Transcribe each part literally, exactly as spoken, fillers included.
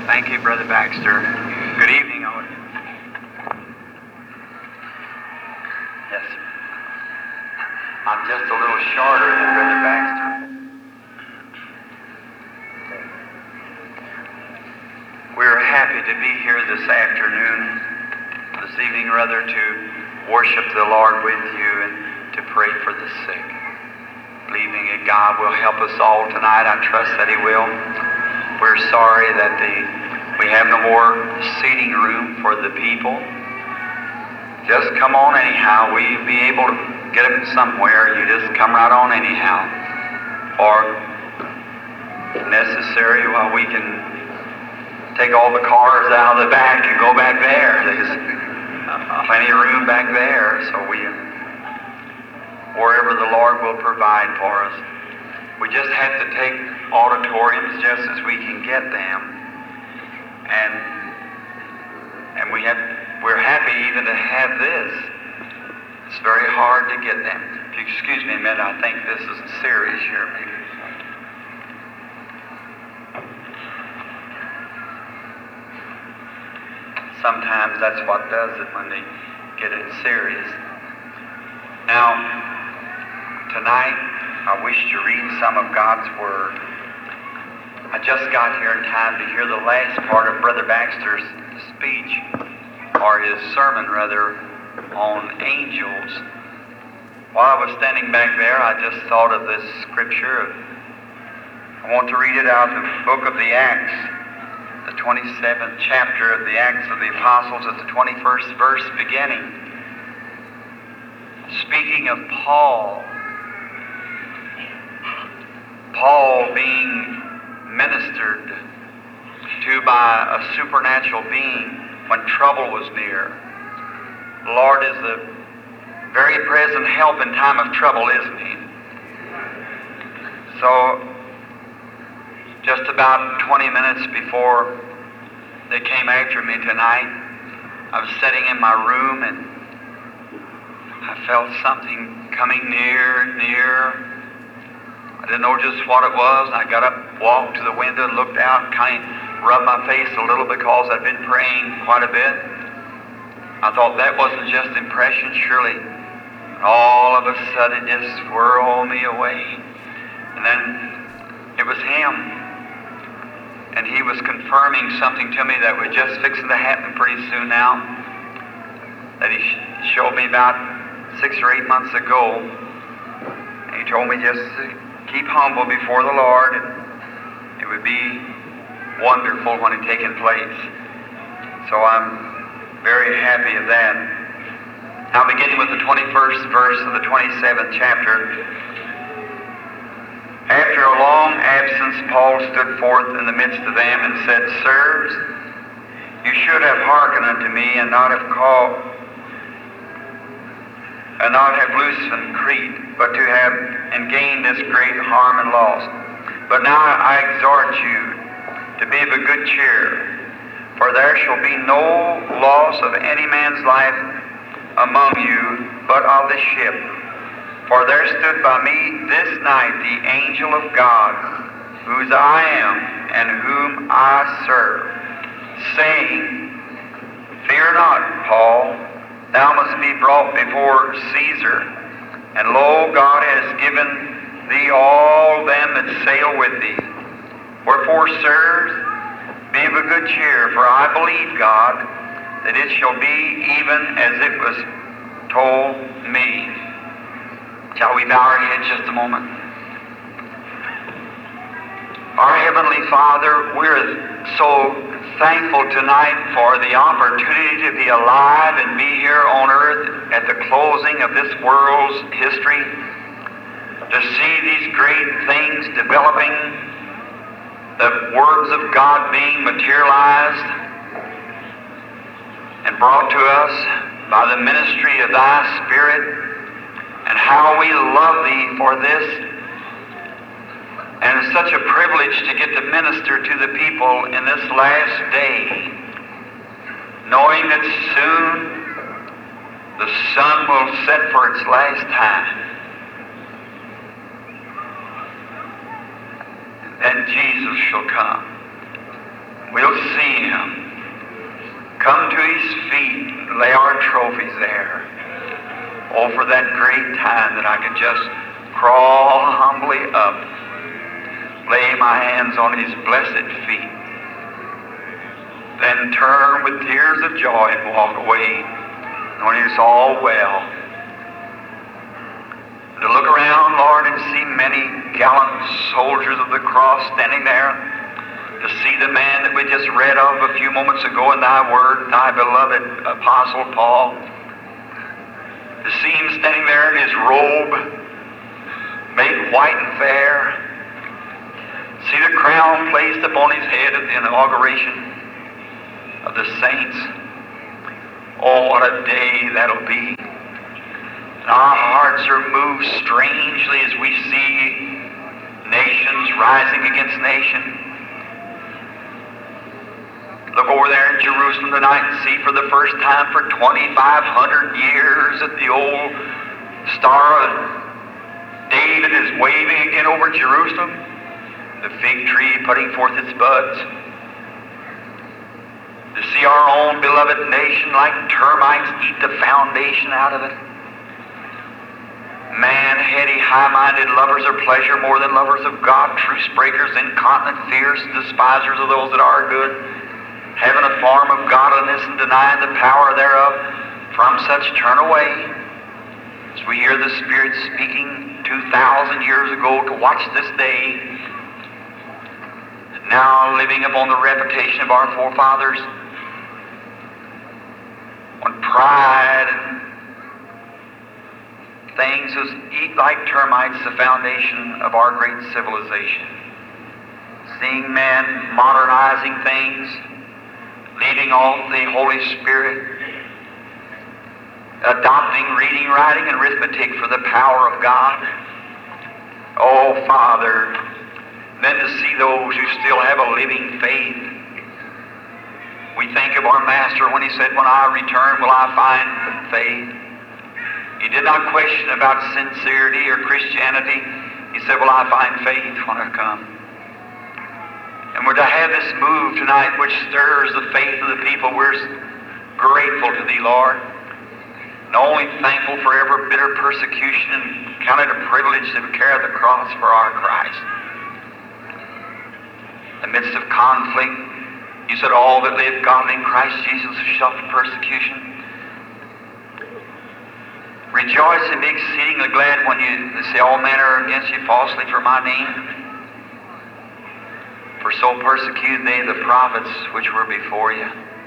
Thank you, Brother Baxter. Good evening, Owen. Yes, sir. I'm just a little shorter than Brother Baxter. We're happy to be here this afternoon, this evening rather, to worship the Lord with you and to pray for the sick. Believing that God will help us all tonight. I trust that He will. We're sorry that the, we have no more seating room for the people. Just come on anyhow. We'll be able to get them somewhere. You just come right on anyhow. Or, if necessary, well, we can take all the cars out of the back and go back there. There's plenty of room back there. So we, wherever the Lord will provide for us. We just have to take auditoriums just as we can get them. And and we have we're happy even to have this. It's very hard to get them. If you excuse me a minute, I think this is a series here maybe. Sometimes that's what does it when they get it serious. Now, tonight, I wish to read some of God's Word. I just got here in time to hear the last part of Brother Baxter's speech, or his sermon, rather, on angels. While I was standing back there, I just thought of this scripture. I want to read it out of the book of the Acts, the twenty-seventh chapter of the Acts of the Apostles, at the twenty-first verse beginning. Speaking of Paul, Paul being ministered to by a supernatural being when trouble was near. The Lord is the very present help in time of trouble, isn't He? So, just about twenty minutes before they came after me tonight, I was sitting in my room and I felt something coming near, near. I didn't know just what it was. I got up, walked to the window, and looked out, and kind of rubbed my face a little because I'd been praying quite a bit. I thought that wasn't just impression, surely. All of a sudden, it just whirled me away. And then it was Him. And He was confirming something to me that was just fixing to happen pretty soon now, that He sh- showed me about six or eight months ago. And He told me just to keep humble before the Lord, and it would be wonderful when it taken place. So I'm very happy of that. Now, beginning with the twenty-first verse of the twenty-seventh chapter. After a long absence, Paul stood forth in the midst of them and said, Sirs, you should have hearkened unto me, and not have called, and not have loosened Crete, but to have and gained this great harm and loss. But now I exhort you to be of a good cheer, for there shall be no loss of any man's life among you, but of the ship. For there stood by me this night the angel of God, whose I am and whom I serve, saying, Fear not, Paul, thou must be brought before Caesar, and lo, God has given thee all them that sail with thee. Wherefore, sirs, be of a good cheer, for I believe God, that it shall be even as it was told me. Shall we bow our heads just a moment? Our Heavenly Father, we're so thankful tonight for the opportunity to be alive and be here on earth at the closing of this world's history, to see these great things developing, the words of God being materialized and brought to us by the ministry of Thy Spirit, and how we love Thee for this. And it's such a privilege to get to minister to the people in this last day, knowing that soon the sun will set for its last time. And then Jesus shall come. We'll see his feet, lay our trophies there. Oh, for that great time that I could just crawl humbly up, lay my hands on his blessed feet, then turn with tears of joy and walk away when it's all well. To look around, Lord, and see many gallant soldiers of the cross standing there, to see the man that we just read of a few moments ago in thy word, thy beloved Apostle Paul, to see him standing there in his robe, made white and fair, see the crown placed upon his head at the inauguration of the saints. Oh, what a day that'll be. And our hearts are moved strangely as we see nations rising against nation. Look over there in Jerusalem tonight and see for the first time for twenty-five hundred years that the old Star of David is waving again over Jerusalem, the fig tree putting forth its buds. To see our own beloved nation like termites eat the foundation out of it. Man-heady, high-minded lovers of pleasure more than lovers of God, truce breakers, incontinent, fierce, despisers of those that are good, having a form of godliness and denying the power thereof, from such turn away. As we hear the Spirit speaking two thousand years ago to watch this day, now living upon the reputation of our forefathers, when pride and things as eat like termites the foundation of our great civilization. Seeing men modernizing things, leading off the Holy Spirit, adopting reading, writing, and arithmetic for the power of God. Oh, Father, then to see those who still have a living faith. We think of our Master when he said, when I return, will I find faith? He did not question about sincerity or Christianity. He said, will I find faith when I come? And we're to have this move tonight which stirs the faith of the people. We're grateful to thee, Lord. Not only thankful for every bitter persecution and count it a privilege to carry the cross for our Christ. In the midst of conflict, you said all that live godly in Christ Jesus shall suffer persecution. Rejoice and be exceedingly glad when you say all men are against you falsely for my name. For so persecuted they the prophets which were before you.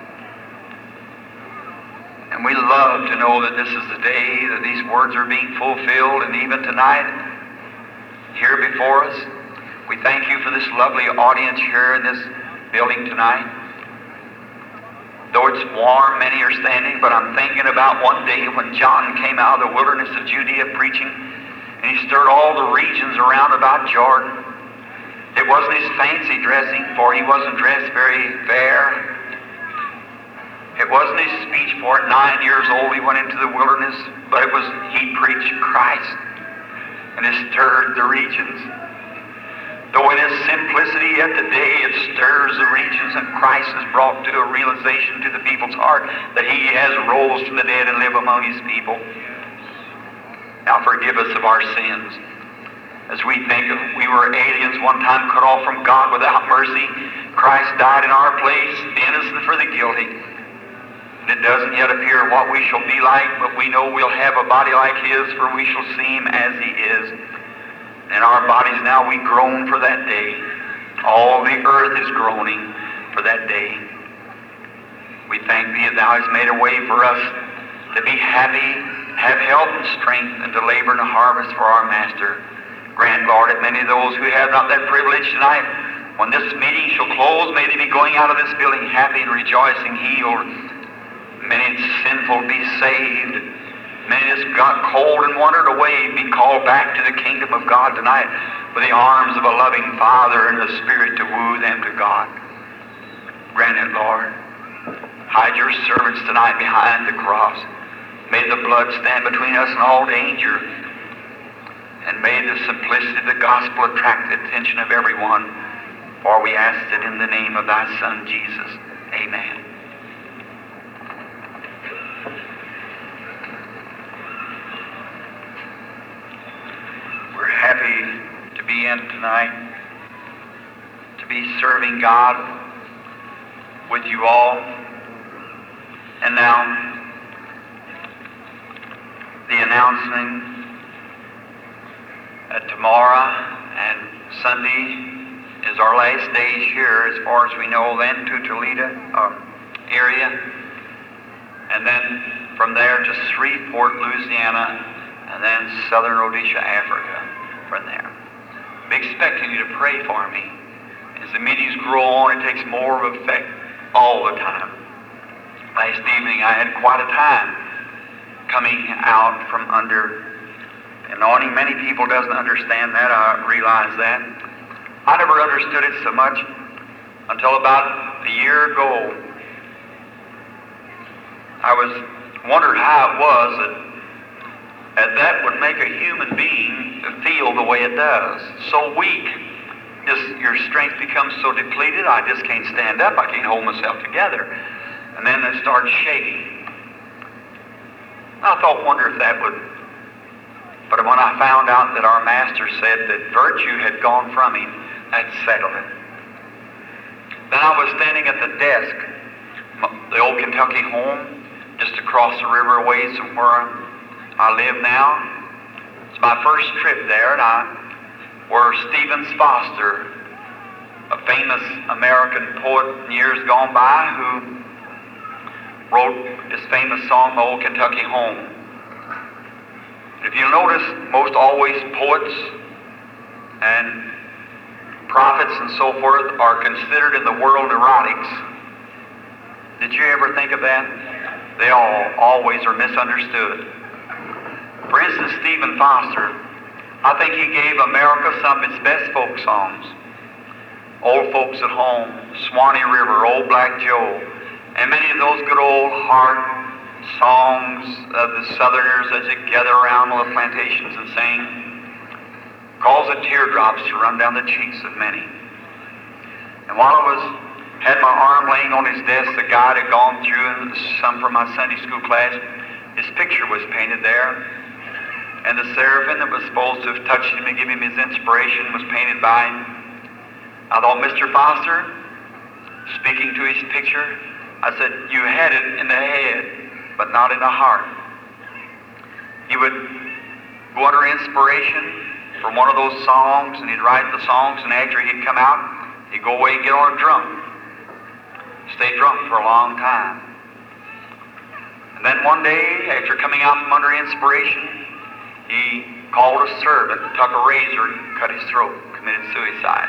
And we love to know that this is the day that these words are being fulfilled, and even tonight, here before us, we thank you for this lovely audience here in this building tonight. Though it's warm, many are standing, but I'm thinking about one day when John came out of the wilderness of Judea preaching, and he stirred all the regions around about Jordan. It wasn't his fancy dressing, for he wasn't dressed very fair. It wasn't his speech, for at nine years old he went into the wilderness, but it was he preached Christ, and it stirred the regions. Though in his simplicity yet today it stirs the regions, and Christ is brought to a realization to the people's heart that he has rose from the dead and live among his people. Now forgive us of our sins. As we think of we were aliens one time cut off from God without mercy, Christ died in our place, the innocent for the guilty. It doesn't yet appear what we shall be like, but we know we'll have a body like his, for we shall see him as he is. And our bodies now, we groan for that day. All the earth is groaning for that day. We thank thee that thou hast made a way for us to be happy, have health and strength, and to labor in the harvest for our Master. Grant, Lord, that many of those who have not that privilege tonight, when this meeting shall close, may they be going out of this building happy and rejoicing, healed. Many sinful be saved. Many that's got cold and wandered away be called back to the kingdom of God tonight with the arms of a loving Father and the Spirit to woo them to God. Grant it, Lord. Hide your servants tonight behind the cross. May the blood stand between us and all danger. And may the simplicity of the gospel attract the attention of everyone. For we ask it in the name of thy Son, Jesus. Amen. again tonight to be serving God with you all. And now, the announcing that tomorrow and Sunday is our last days here, as far as we know, then to Toledo uh, area, and then from there to Shreveport, Louisiana, and then Southern Rhodesia, Africa from there. I'm expecting you to pray for me. As the meetings grow on, it takes more of effect all the time. Last evening I had quite a time coming out from under anointing. Many people doesn't understand that. I realize that. I never understood it so much until about a year ago. I was wondered how it was that, that that would make a human being feel the way it does. So weak. Just your strength becomes so depleted, I just can't stand up. I can't hold myself together. And then it starts shaking. I thought, wonder if that would... But when I found out that our Master said that virtue had gone from him, that settled it. Then I was standing at the desk, the old Kentucky home, just across the river away from where I live now. It's my first trip there, and I, where Stephen Foster, a famous American poet in years gone by, who wrote this famous song, The Old Kentucky Home. If you notice, most always poets and prophets and so forth are considered in the world neurotics. Did you ever think of that? They all always are misunderstood. For instance, Stephen Foster, I think he gave America some of its best folk songs. Old Folks at Home, Swanee River, Old Black Joe, and many of those good old heart songs of the Southerners as they gather around all the plantations and sing, cause the teardrops to run down the cheeks of many. And while I was had my arm laying on his desk, the guide had gone through, and some from my Sunday school class, his picture was painted there, and the seraphim that was supposed to have touched him and give him his inspiration was painted by him. I thought, Mister Foster, speaking to his picture, I said, you had it in the head, but not in the heart. He would go under inspiration from one of those songs, and he'd write the songs, and after he'd come out, he'd go away and get on a drunk. Stay drunk for a long time. And then one day, after coming out from under inspiration, he called a servant, took a razor, and cut his throat, committed suicide.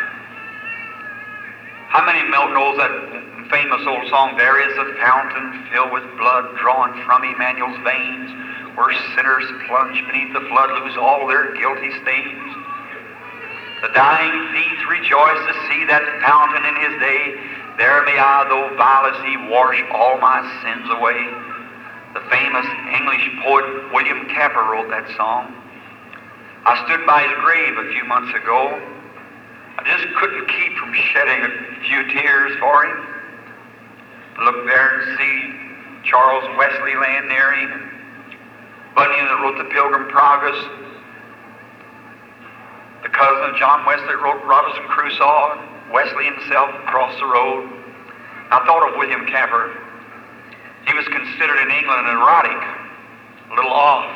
How many know that famous old song, there is a fountain filled with blood drawn from Emmanuel's veins, where sinners plunge beneath the flood, lose all their guilty stains. The dying thief rejoiced to see that fountain in his day. There may I, though vile as he, wash all my sins away. The famous English poet William Cowper wrote that song. I stood by his grave a few months ago. I just couldn't keep from shedding a few tears for him. To look there and see Charles Wesley laying near him, and Bunyan that wrote the Pilgrim Progress, the cousin of John Wesley wrote Robinson Crusoe, and Wesley himself crossed the road. I thought of William Cowper. He was considered in England an erotic, a little off.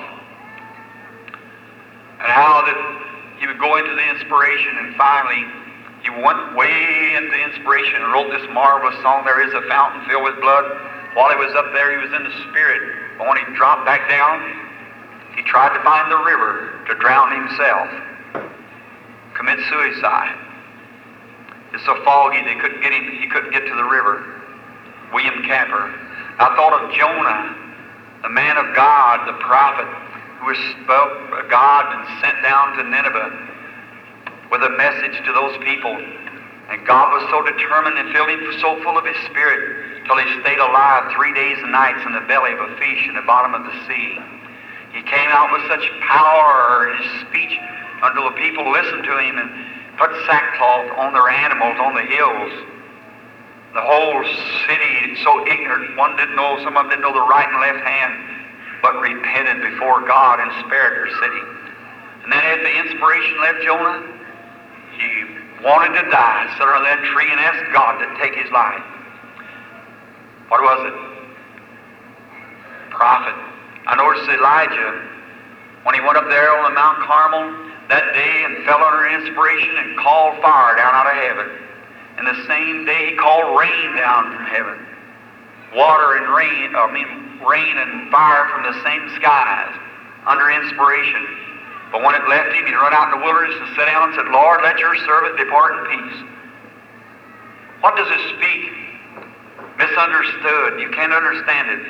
And how that he would go into the inspiration, and finally he went way into the inspiration and wrote this marvelous song, There is a Fountain Filled with Blood. While he was up there, he was in the spirit. But when he dropped back down, he tried to find the river to drown himself, commit suicide. It's so foggy they couldn't get him, he couldn't get to the river. William Cowper. I thought of Jonah, the man of God, the prophet, who was spoke of God and sent down to Nineveh with a message to those people. And God was so determined and filled him so full of his spirit till he stayed alive three days and nights in the belly of a fish in the bottom of the sea. He came out with such power in his speech until the people listened to him and put sackcloth on their animals on the hills. The whole city, so ignorant, one didn't know, some of them didn't know the right and left hand, but repented before God and spared their city. And then as the inspiration left Jonah, he wanted to die, sat under that tree and asked God to take his life. What was it? Prophet. I noticed Elijah, when he went up there on the Mount Carmel that day and fell under inspiration and called fire down out of heaven. And the same day he called rain down from heaven. Water and rain, I mean rain and fire from the same skies under inspiration. But when it left him, he ran out in the wilderness and sat down and said, Lord, let your servant depart in peace. What does it speak? Misunderstood. You can't understand it.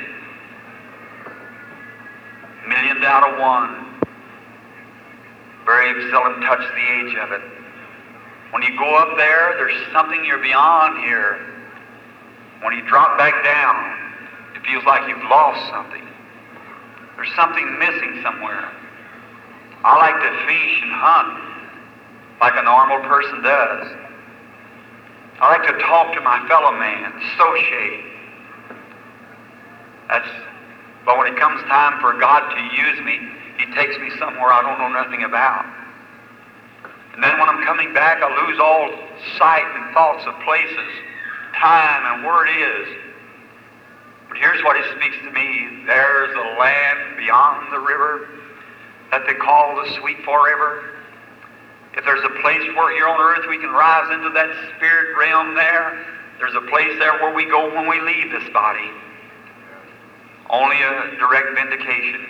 Million out of one. Very seldom touch the age of it. When you go up there, there's something you're beyond here. When you drop back down, it feels like you've lost something. There's something missing somewhere. I like to fish and hunt like a normal person does. I like to talk to my fellow man, associate. That's, but when it comes time for God to use me, he takes me somewhere I don't know nothing about. And then when I'm coming back, I lose all sight and thoughts of places, time, and where it is. But here's what he speaks to me. There's a land beyond the river that they call the sweet forever. If there's a place where here on earth we can rise into that spirit realm there, there's a place there where we go when we leave this body. Only a direct vindication.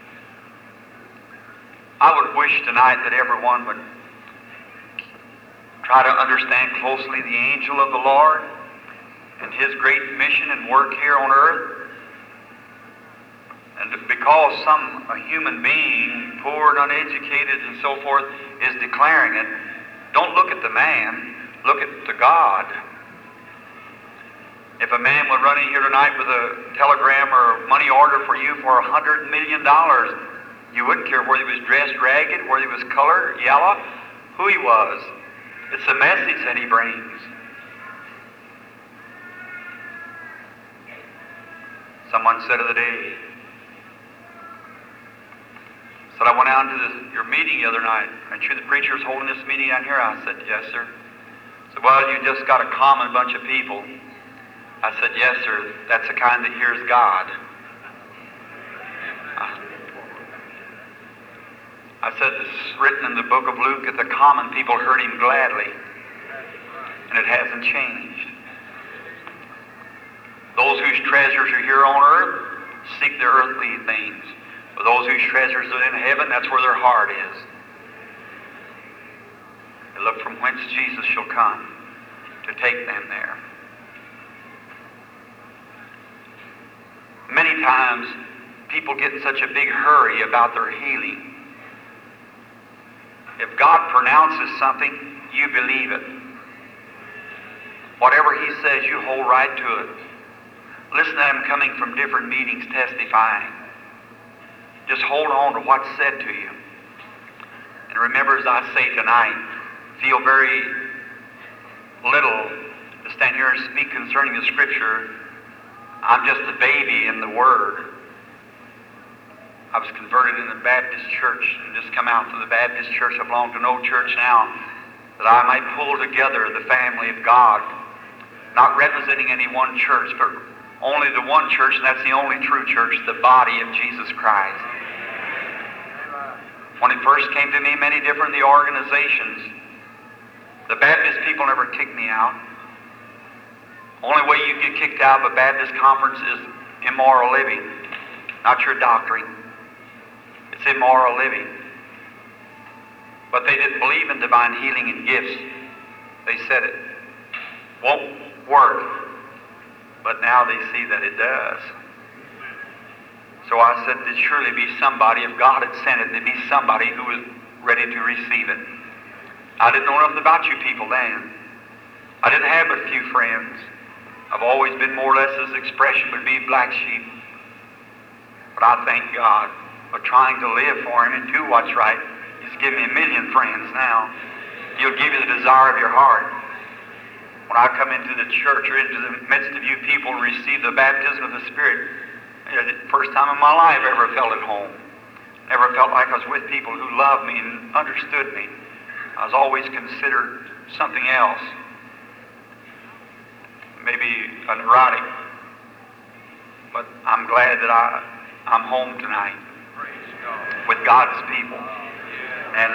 I would wish tonight that everyone would try to understand closely the angel of the Lord and his great mission and work here on earth. And because some a human being, poor and uneducated and so forth, is declaring it, don't look at the man, look at the God. If a man would run in here tonight with a telegram or a money order for you for a hundred million dollars, you wouldn't care whether he was dressed ragged, whether he was colored, yellow, who he was. It's the message that he brings. Someone said of the day, said, I went out to this, your meeting the other night. Aren't you the preacher who's holding this meeting down here? I said, yes, sir. He said, well, you just got a common bunch of people. I said, yes, sir. That's the kind that hears God. I said, it's written in the book of Luke that the common people heard him gladly. And it hasn't changed. Those whose treasures are here on earth seek their earthly things. But those whose treasures are in heaven, that's where their heart is. They look from whence Jesus shall come to take them there. Many times, people get in such a big hurry about their healing. If God pronounces something, you believe it. Whatever he says, you hold right to it. Listen to them coming from different meetings testifying. Just hold on to what's said to you. And remember, as I say tonight, feel very little to stand here and speak concerning the Scripture. I'm just a baby in the Word. I was converted in the Baptist church and just come out from the Baptist church. I belong to no church now, that I might pull together the family of God, not representing any one church, but only the one church, and that's the only true church, the body of Jesus Christ. When it first came to me, many different the organizations, the Baptist people never kicked me out. Only way you get kicked out of a Baptist conference is immoral living, not your doctrine. It's immoral living. But they didn't believe in divine healing and gifts. They said it won't work. But now they see that it does. So I said, there'd surely be somebody, if God had sent it, there'd be somebody who was ready to receive it. I didn't know nothing about you people then. I didn't have but a few friends. I've always been more or less, his expression would be black sheep. But I thank God for trying to live for him and do what's right. He's given me a million friends now. He'll give you the desire of your heart. When I come into the church or into the midst of you people and receive the baptism of the Spirit, it's the first time in my life I ever felt at home. Never felt like I was with people who loved me and understood me. I was always considered something else. Maybe a neurotic. But I'm glad that I, I'm home tonight with God's people. And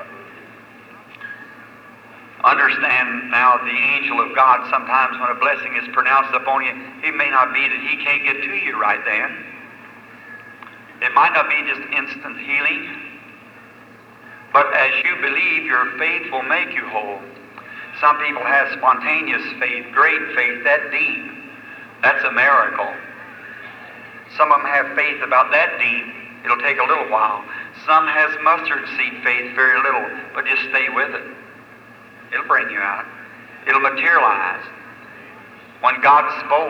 understand now, the angel of God, sometimes when a blessing is pronounced upon you, it may not be that he can't get to you right then. It might not be just instant healing, but as you believe, your faith will make you whole. Some people have spontaneous faith, great faith, that deep. That's a miracle. Some of them have faith about that deep. It'll take a little while. Some has mustard seed faith, very little, but just stay with it. It'll bring you out. It'll materialize. When God spoke,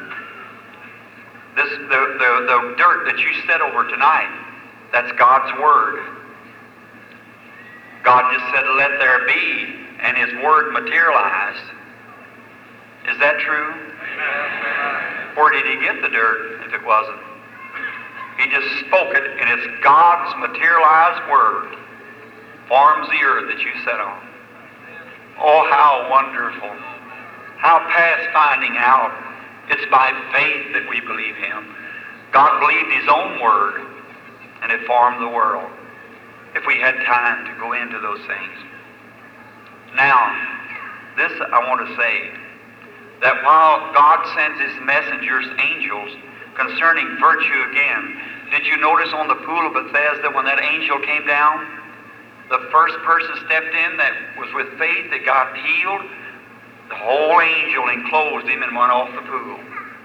this the, the, the dirt that you set over tonight, that's God's Word. God just said, let there be, and His Word materialized. Is that true? Amen. Where did He get the dirt if it wasn't? He just spoke it, and it's God's materialized Word forms the earth that you set on. Oh, how wonderful. How past finding out. It's by faith that we believe Him. God believed His own Word, and it formed the world. If we had time to go into those things. Now, this I want to say, that while God sends His messengers, angels, concerning virtue again, did you notice on the pool of Bethesda when that angel came down? The first person stepped in that was with faith that got healed. The whole angel enclosed him and went off the pool.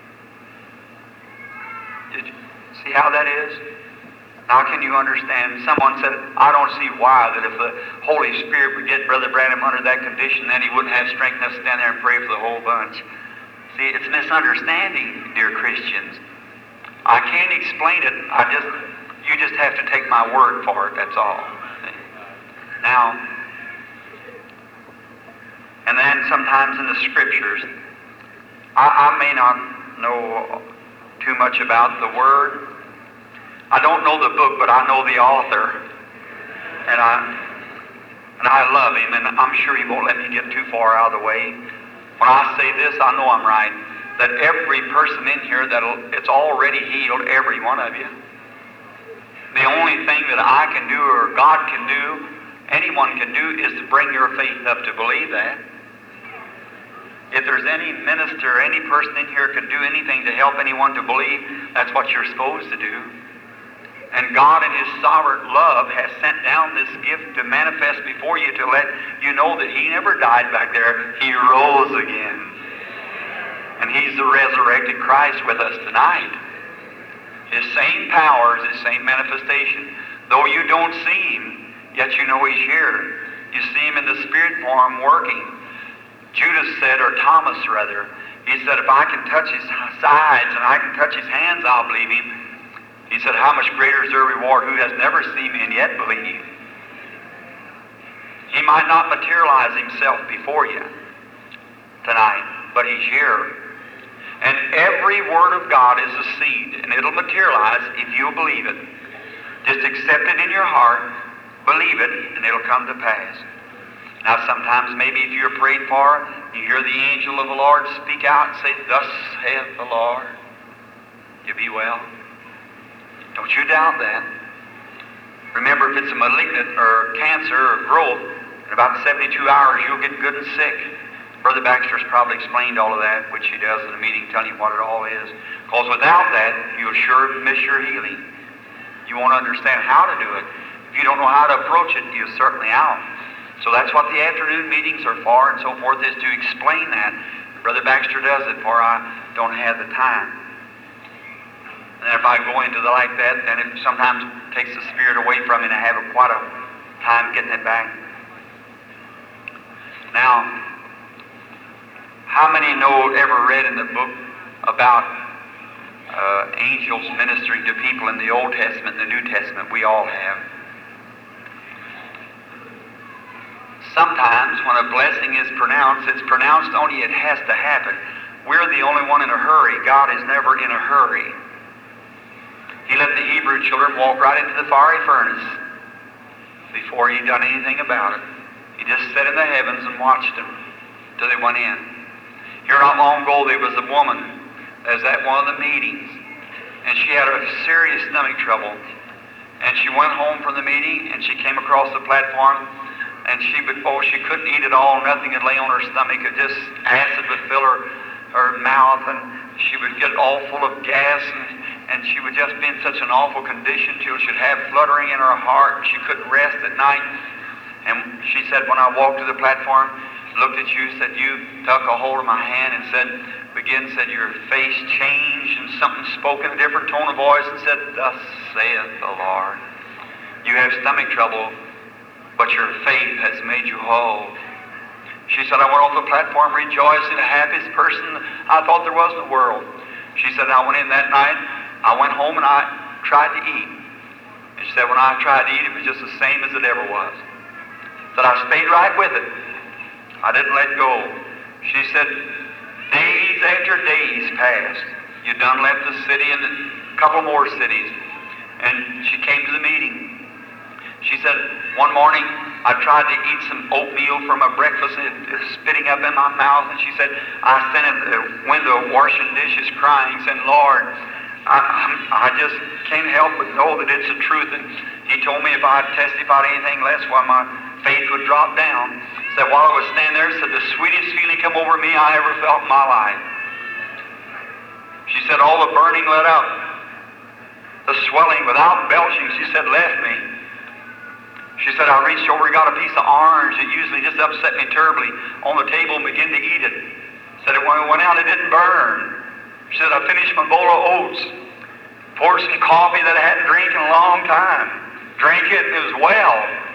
Did you see how that is? How can you understand? Someone said, I don't see why that if the Holy Spirit would get Brother Branham under that condition, then he wouldn't have strength enough to stand there and pray for the whole bunch. See, it's misunderstanding, dear Christians. I can't explain it. I just, you just have to take my word for it, that's all. Now, and then sometimes in the Scriptures, I, I may not know too much about the Word. I don't know the book, but I know the author. And I and I love him, and I'm sure he won't let me get too far out of the way. When I say this, I know I'm right. That every person in here, that it's already healed, every one of you. The only thing that I can do, or God can do, anyone can do, is to bring your faith up to believe that. If there's any minister, any person in here can do anything to help anyone to believe, that's what you're supposed to do. And God in His sovereign love has sent down this gift to manifest before you to let you know that He never died back there. He rose again. And He's the resurrected Christ with us tonight. His same powers, His same manifestation. Though you don't see Him, yet you know He's here. You see Him in the spirit form working. Judas said, or Thomas rather, he said, if I can touch His sides and I can touch His hands, I'll believe Him. He said, how much greater is their reward who has never seen me and yet believe? He might not materialize Himself before you tonight, but He's here. And every word of God is a seed, and it'll materialize if you'll believe it. Just accept it in your heart, believe it, and it'll come to pass. Now sometimes maybe if you're prayed for, you hear the angel of the Lord speak out and say, thus saith the Lord, you'll be well. Don't you doubt that. Remember, if it's a malignant or cancer or growth, in about seventy-two hours you'll get good and sick. Brother Baxter's probably explained all of that, which he does in the meeting, telling you what it all is. Because without that, you'll sure miss your healing. You won't understand how to do it. If you don't know how to approach it, you're certainly out. So that's what the afternoon meetings are for and so forth, is to explain that. Brother Baxter does it, for I don't have the time. And if I go into the like that, then it sometimes takes the Spirit away from me, and I have a, quite a time getting it back. Now, how many know, ever read in the book about uh, angels ministering to people in the Old Testament and the New Testament? We all have. Sometimes when a blessing is pronounced, it's pronounced only it has to happen. We're the only one in a hurry. God is never in a hurry. He let the Hebrew children walk right into the fiery furnace before He done anything about it. He just sat in the heavens and watched them till they went in. Here not long ago, there was a woman that was at one of the meetings, and she had a serious stomach trouble. And she went home from the meeting, and she came across the platform, and she would, oh, she couldn't eat at all. Nothing would lay on her stomach. It just, acid would fill her, her mouth, and she would get all full of gas, and, and she would just be in such an awful condition till she'd have fluttering in her heart, and she couldn't rest at night. And she said, when I walked to the platform, looked at you, said, you took a hold of my hand and said, begin, said, your face changed, and something spoke in a different tone of voice and said, thus saith the Lord. You have stomach trouble, but your faith has made you whole. She said, I went off the platform rejoicing, the happiest person I thought there was in the world. She said, I went in that night, I went home and I tried to eat. And she said, when I tried to eat, it was just the same as it ever was. That I stayed right with it. I didn't let go. She said, days after days passed. You done left the city and a couple more cities. And she came to the meeting. She said, one morning I tried to eat some oatmeal for my breakfast and it was spitting up in my mouth. And she said, I sat at the window washing dishes crying, saying, Lord, I, I just can't help but know that it's the truth. And he told me if I testified anything less, well, my faith would drop down. Said while I was standing there, said the sweetest feeling come over me I ever felt in my life. She said all the burning let out. The swelling without belching, she said, left me. She said I reached over and got a piece of orange that usually just upset me terribly on the table and began to eat it. Said it when it went out, it didn't burn. She said I finished my bowl of oats, poured some coffee that I hadn't drank in a long time. Drank it and it was well.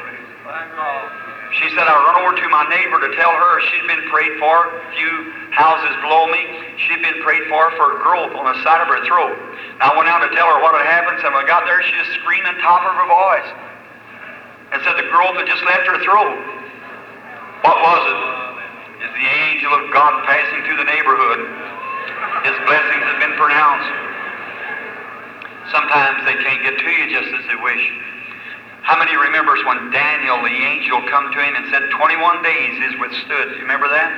She said I run over to my neighbor to tell her she'd been prayed for, a few houses below me. She'd been prayed for for a growth on the side of her throat. And I went out to tell her what had happened. So when I got there, she was screaming top of her voice and said the growth had just left her throat. What was it? It's the angel of God passing through the neighborhood. His blessings have been pronounced. Sometimes they can't get to you just as they wish. How many remembers when Daniel, the angel, come to him and said twenty-one days is withstood? You remember that?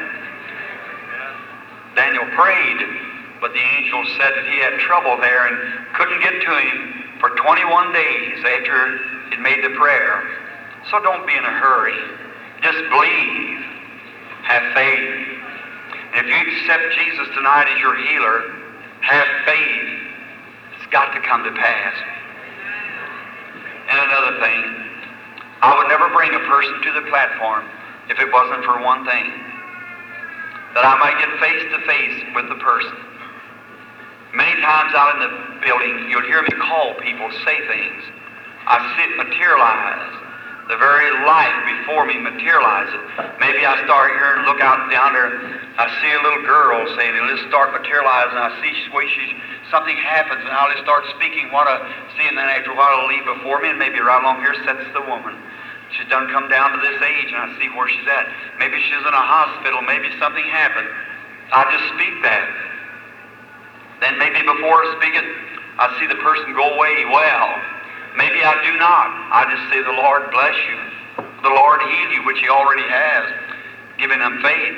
Daniel prayed, but the angel said that he had trouble there and couldn't get to him for twenty-one days after he'd made the prayer. So don't be in a hurry. Just believe. Have faith. And if you accept Jesus tonight as your healer, have faith. It's got to come to pass. And another thing, I would never bring a person to the platform if it wasn't for one thing. That I might get face to face with the person. Many times out in the building, you'll hear me call people, say things. I see it materialize. The very life before me materialize it. Maybe I start here and look out down there. I see a little girl saying, and let's start materializing. I see the way she's, something happens, and I'll just start speaking what I see, and then after a while it'll leave before me, and maybe right along here sits the woman. She's done come down to this age, and I see where she's at. Maybe she's in a hospital. Maybe something happened. I just speak that. Then maybe before I speak it, I see the person go away well. Maybe I do not. I just say, the Lord bless you. The Lord heal you, which He already has, giving them faith.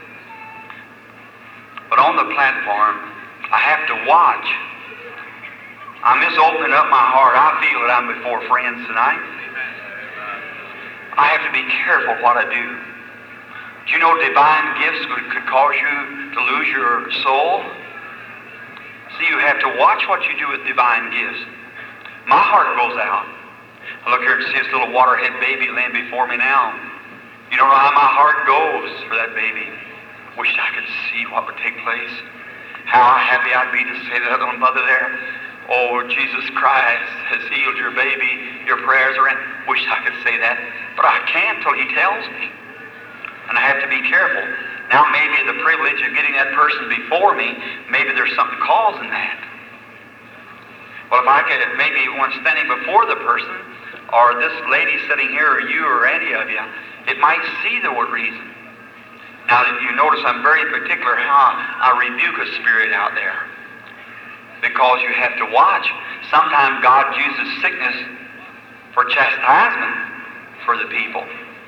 But on the platform, I have to watch. I'm just opening up my heart. I feel that I'm before friends tonight. I have to be careful what I do. Do you know divine gifts could, could cause you to lose your soul? See, you have to watch what you do with divine gifts. My heart goes out. I look here and see this little waterhead baby laying before me now. You don't know how my heart goes for that baby. Wish I could see what would take place. How happy I'd be to say to that little mother there, oh, Jesus Christ has healed your baby. Your prayers are in. Wish I could say that. But I can't till He tells me. And I have to be careful. Now maybe the privilege of getting that person before me, maybe there's something causing that. Well, if I could, maybe when standing before the person, or this lady sitting here, or you, or any of you, it might see the reason. Now, you notice I'm very particular how I rebuke a spirit out there. Because you have to watch. Sometimes God uses sickness for chastisement for the people.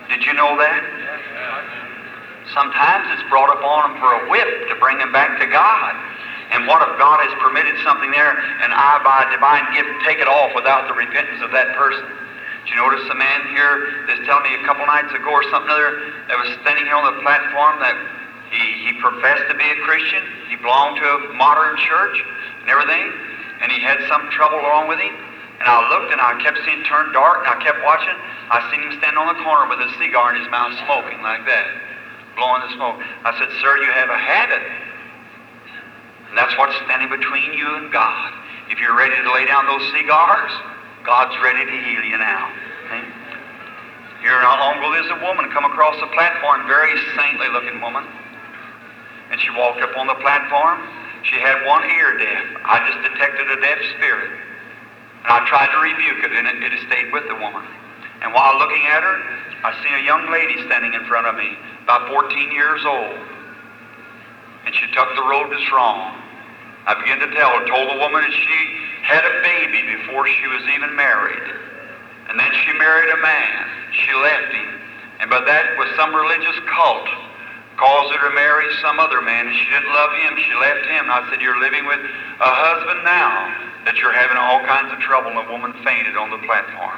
Did you know that? Sometimes it's brought upon them for a whip to bring them back to God. And what if God has permitted something there, and I, by a divine gift, take it off without the repentance of that person? Did you notice the man here that's telling me a couple nights ago or something other that was standing here on the platform that he, he professed to be a Christian, he belonged to a modern church and everything, and he had some trouble along with him. And I looked and I kept seeing it turn dark, and I kept watching. I seen him standing on the corner with a cigar in his mouth, smoking like that, blowing the smoke. I said, "Sir, you have a habit. And that's what's standing between you and God. If you're ready to lay down those cigars, God's ready to heal you now." Okay? Here not long ago, there's a woman come across the platform, very saintly looking woman. And she walked up on the platform. She had one ear deaf. I just detected a deaf spirit. And I tried to rebuke it, and it, it stayed with the woman. And while looking at her, I seen a young lady standing in front of me, about fourteen years old. And she took the road that's wrong. I began to tell her, told the woman that she had a baby before she was even married. And then she married a man. She left him. And by that was some religious cult caused her to marry some other man, and she didn't love him. She left him. And I said, "You're living with a husband now that you're having all kinds of trouble." And the woman fainted on the platform.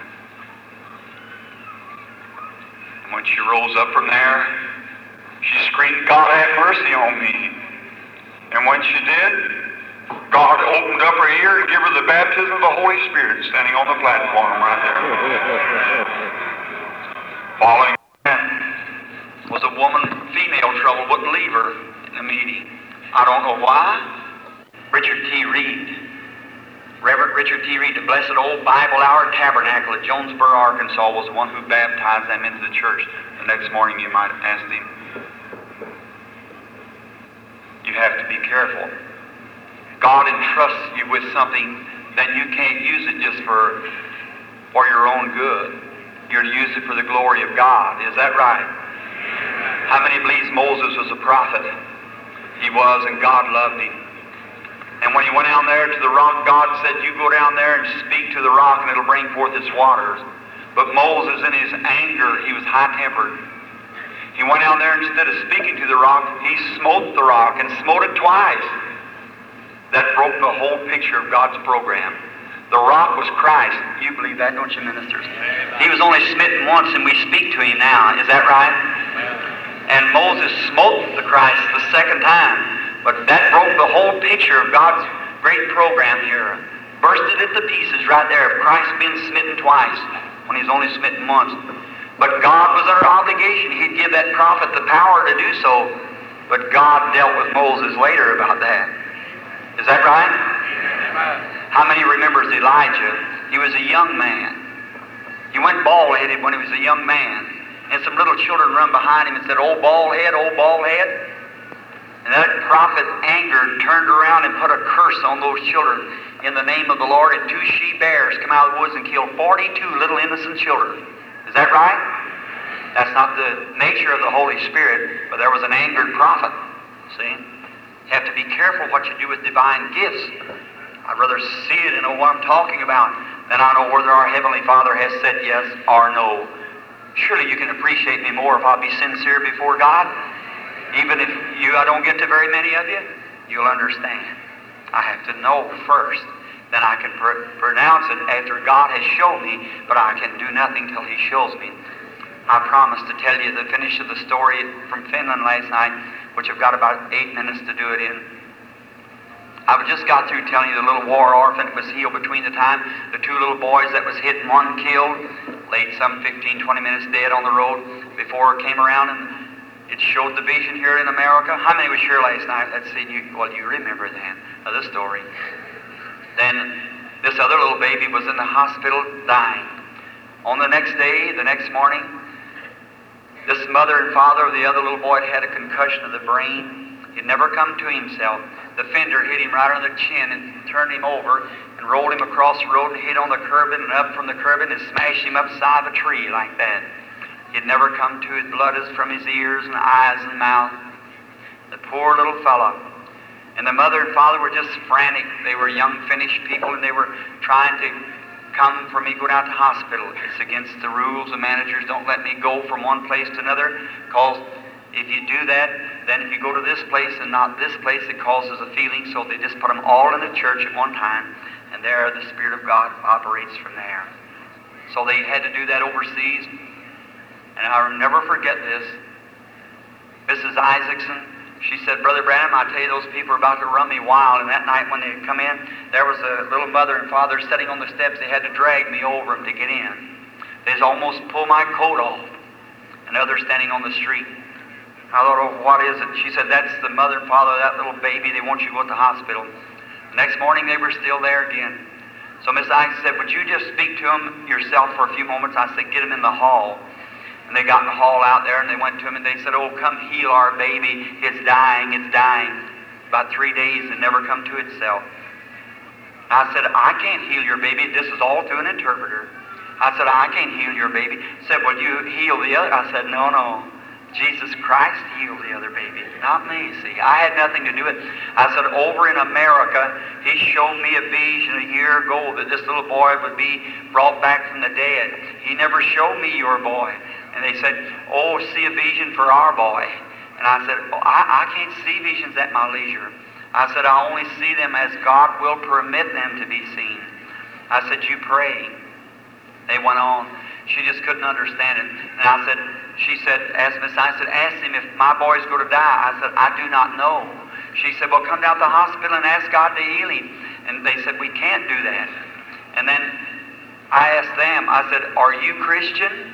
And when she rose up from there, she screamed, "God have mercy on me." And when she did, God opened up her ear and gave her the baptism of the Holy Spirit standing on the platform right there. Following that was a woman, female trouble, wouldn't leave her in the meeting. I don't know why. Richard T. Reed, Reverend Richard T. Reed, the Blessed Old Bible Hour Tabernacle at Jonesboro, Arkansas, was the one who baptized them into the church. The next morning you might have asked him. You have to be careful. God entrusts you with something, then you can't use it just for, for your own good. You're to use it for the glory of God. Is that right? How many believes Moses was a prophet? He was, and God loved him. And when he went down there to the rock, God said, "You go down there and speak to the rock, and it'll bring forth its waters." But Moses, in his anger, he was high-tempered. He went down there, and instead of speaking to the rock, he smote the rock, and smote it twice. That broke the whole picture of God's program. The rock was Christ. You believe that, don't you, ministers? Amen. He was only smitten once, and we speak to him now. Is that right? Amen. And Moses smote the Christ the second time. But that broke the whole picture of God's great program here. Bursted it to pieces right there of Christ being smitten twice when he's only smitten once. But God was under obligation. He'd give that prophet the power to do so. But God dealt with Moses later about that. Is that right? Amen. How many remembers Elijah? He was a young man. He went bald-headed when he was a young man. And some little children run behind him and said, "Old bald head, old bald head." And that prophet, angered, turned around and put a curse on those children in the name of the Lord. And two she-bears come out of the woods and killed forty-two little innocent children. Is that right? That's not the nature of the Holy Spirit, but there was an angered prophet. See? You have to be careful what you do with divine gifts. I'd rather see it and know what I'm talking about than I know whether our Heavenly Father has said yes or no. Surely you can appreciate me more if I be sincere before God. Even if you, I don't get to very many of you, you'll understand. I have to know first. Then I can pr- pronounce it after God has shown me, but I can do nothing till He shows me. I promised to tell you the finish of the story from Finland last night, which I've got about eight minutes to do it in. I just got through telling you the little war orphan was healed between the time the two little boys that was hit and one killed, laid some fifteen, twenty minutes dead on the road before it came around, and it showed the vision here in America. How many was here last night? Let's see. You, well, you remember then of the story. Then this other little baby was in the hospital dying. On the next day, the next morning, this mother and father of the other little boy had a concussion of the brain. He'd never come to himself. The fender hit him right on the chin and turned him over and rolled him across the road and hit on the curbing and up from the curbing and smashed him upside of a tree like that. He'd never come to. His blood is from his ears and eyes and mouth. The poor little fellow. And the mother and father were just frantic. They were young Finnish people, and they were trying to come for me, go down to the hospital. It's against the rules. The managers don't let me go from one place to another, because if you do that, then if you go to this place and not this place, it causes a feeling. So they just put them all in the church at one time, and there the Spirit of God operates from there. So they had to do that overseas, and I'll never forget this. Missus Isaacson, she said, Brother Branham, I tell you, those people are about to run me wild. And that night when they come in, there was a little mother and father sitting on the steps. They had to drag me over them to get in. They just almost pulled my coat off. And others standing on the street. I thought, oh, what is it? She said, that's the mother and father of that little baby. They want you to go to the hospital. The next morning, they were still there again. So Miss Isaacson said, would you just speak to them yourself for a few moments? I said, get them in the hall. And they got in the hall out there, and they went to him, and they said, oh, come heal our baby. It's dying, it's dying. About three days, and never come to itself. I said, I can't heal your baby. This is all through an interpreter. I said, I can't heal your baby. He said, well, you heal the other. I said, no, no. Jesus Christ healed the other baby, not me. See, I had nothing to do with it. I said, over in America, he showed me a vision a year ago that this little boy would be brought back from the dead. He never showed me your boy. And they said, oh, see a vision for our boy. And I said, oh, I, I can't see visions at my leisure. I said, I only see them as God will permit them to be seen. I said, you pray. They went on. She just couldn't understand it. And I said, she said, asked Miss I said, ask him if my boy's going to die. I said, I do not know. She said, well, come down to the hospital and ask God to heal him. And they said, we can't do that. And then I asked them, I said, are you Christian?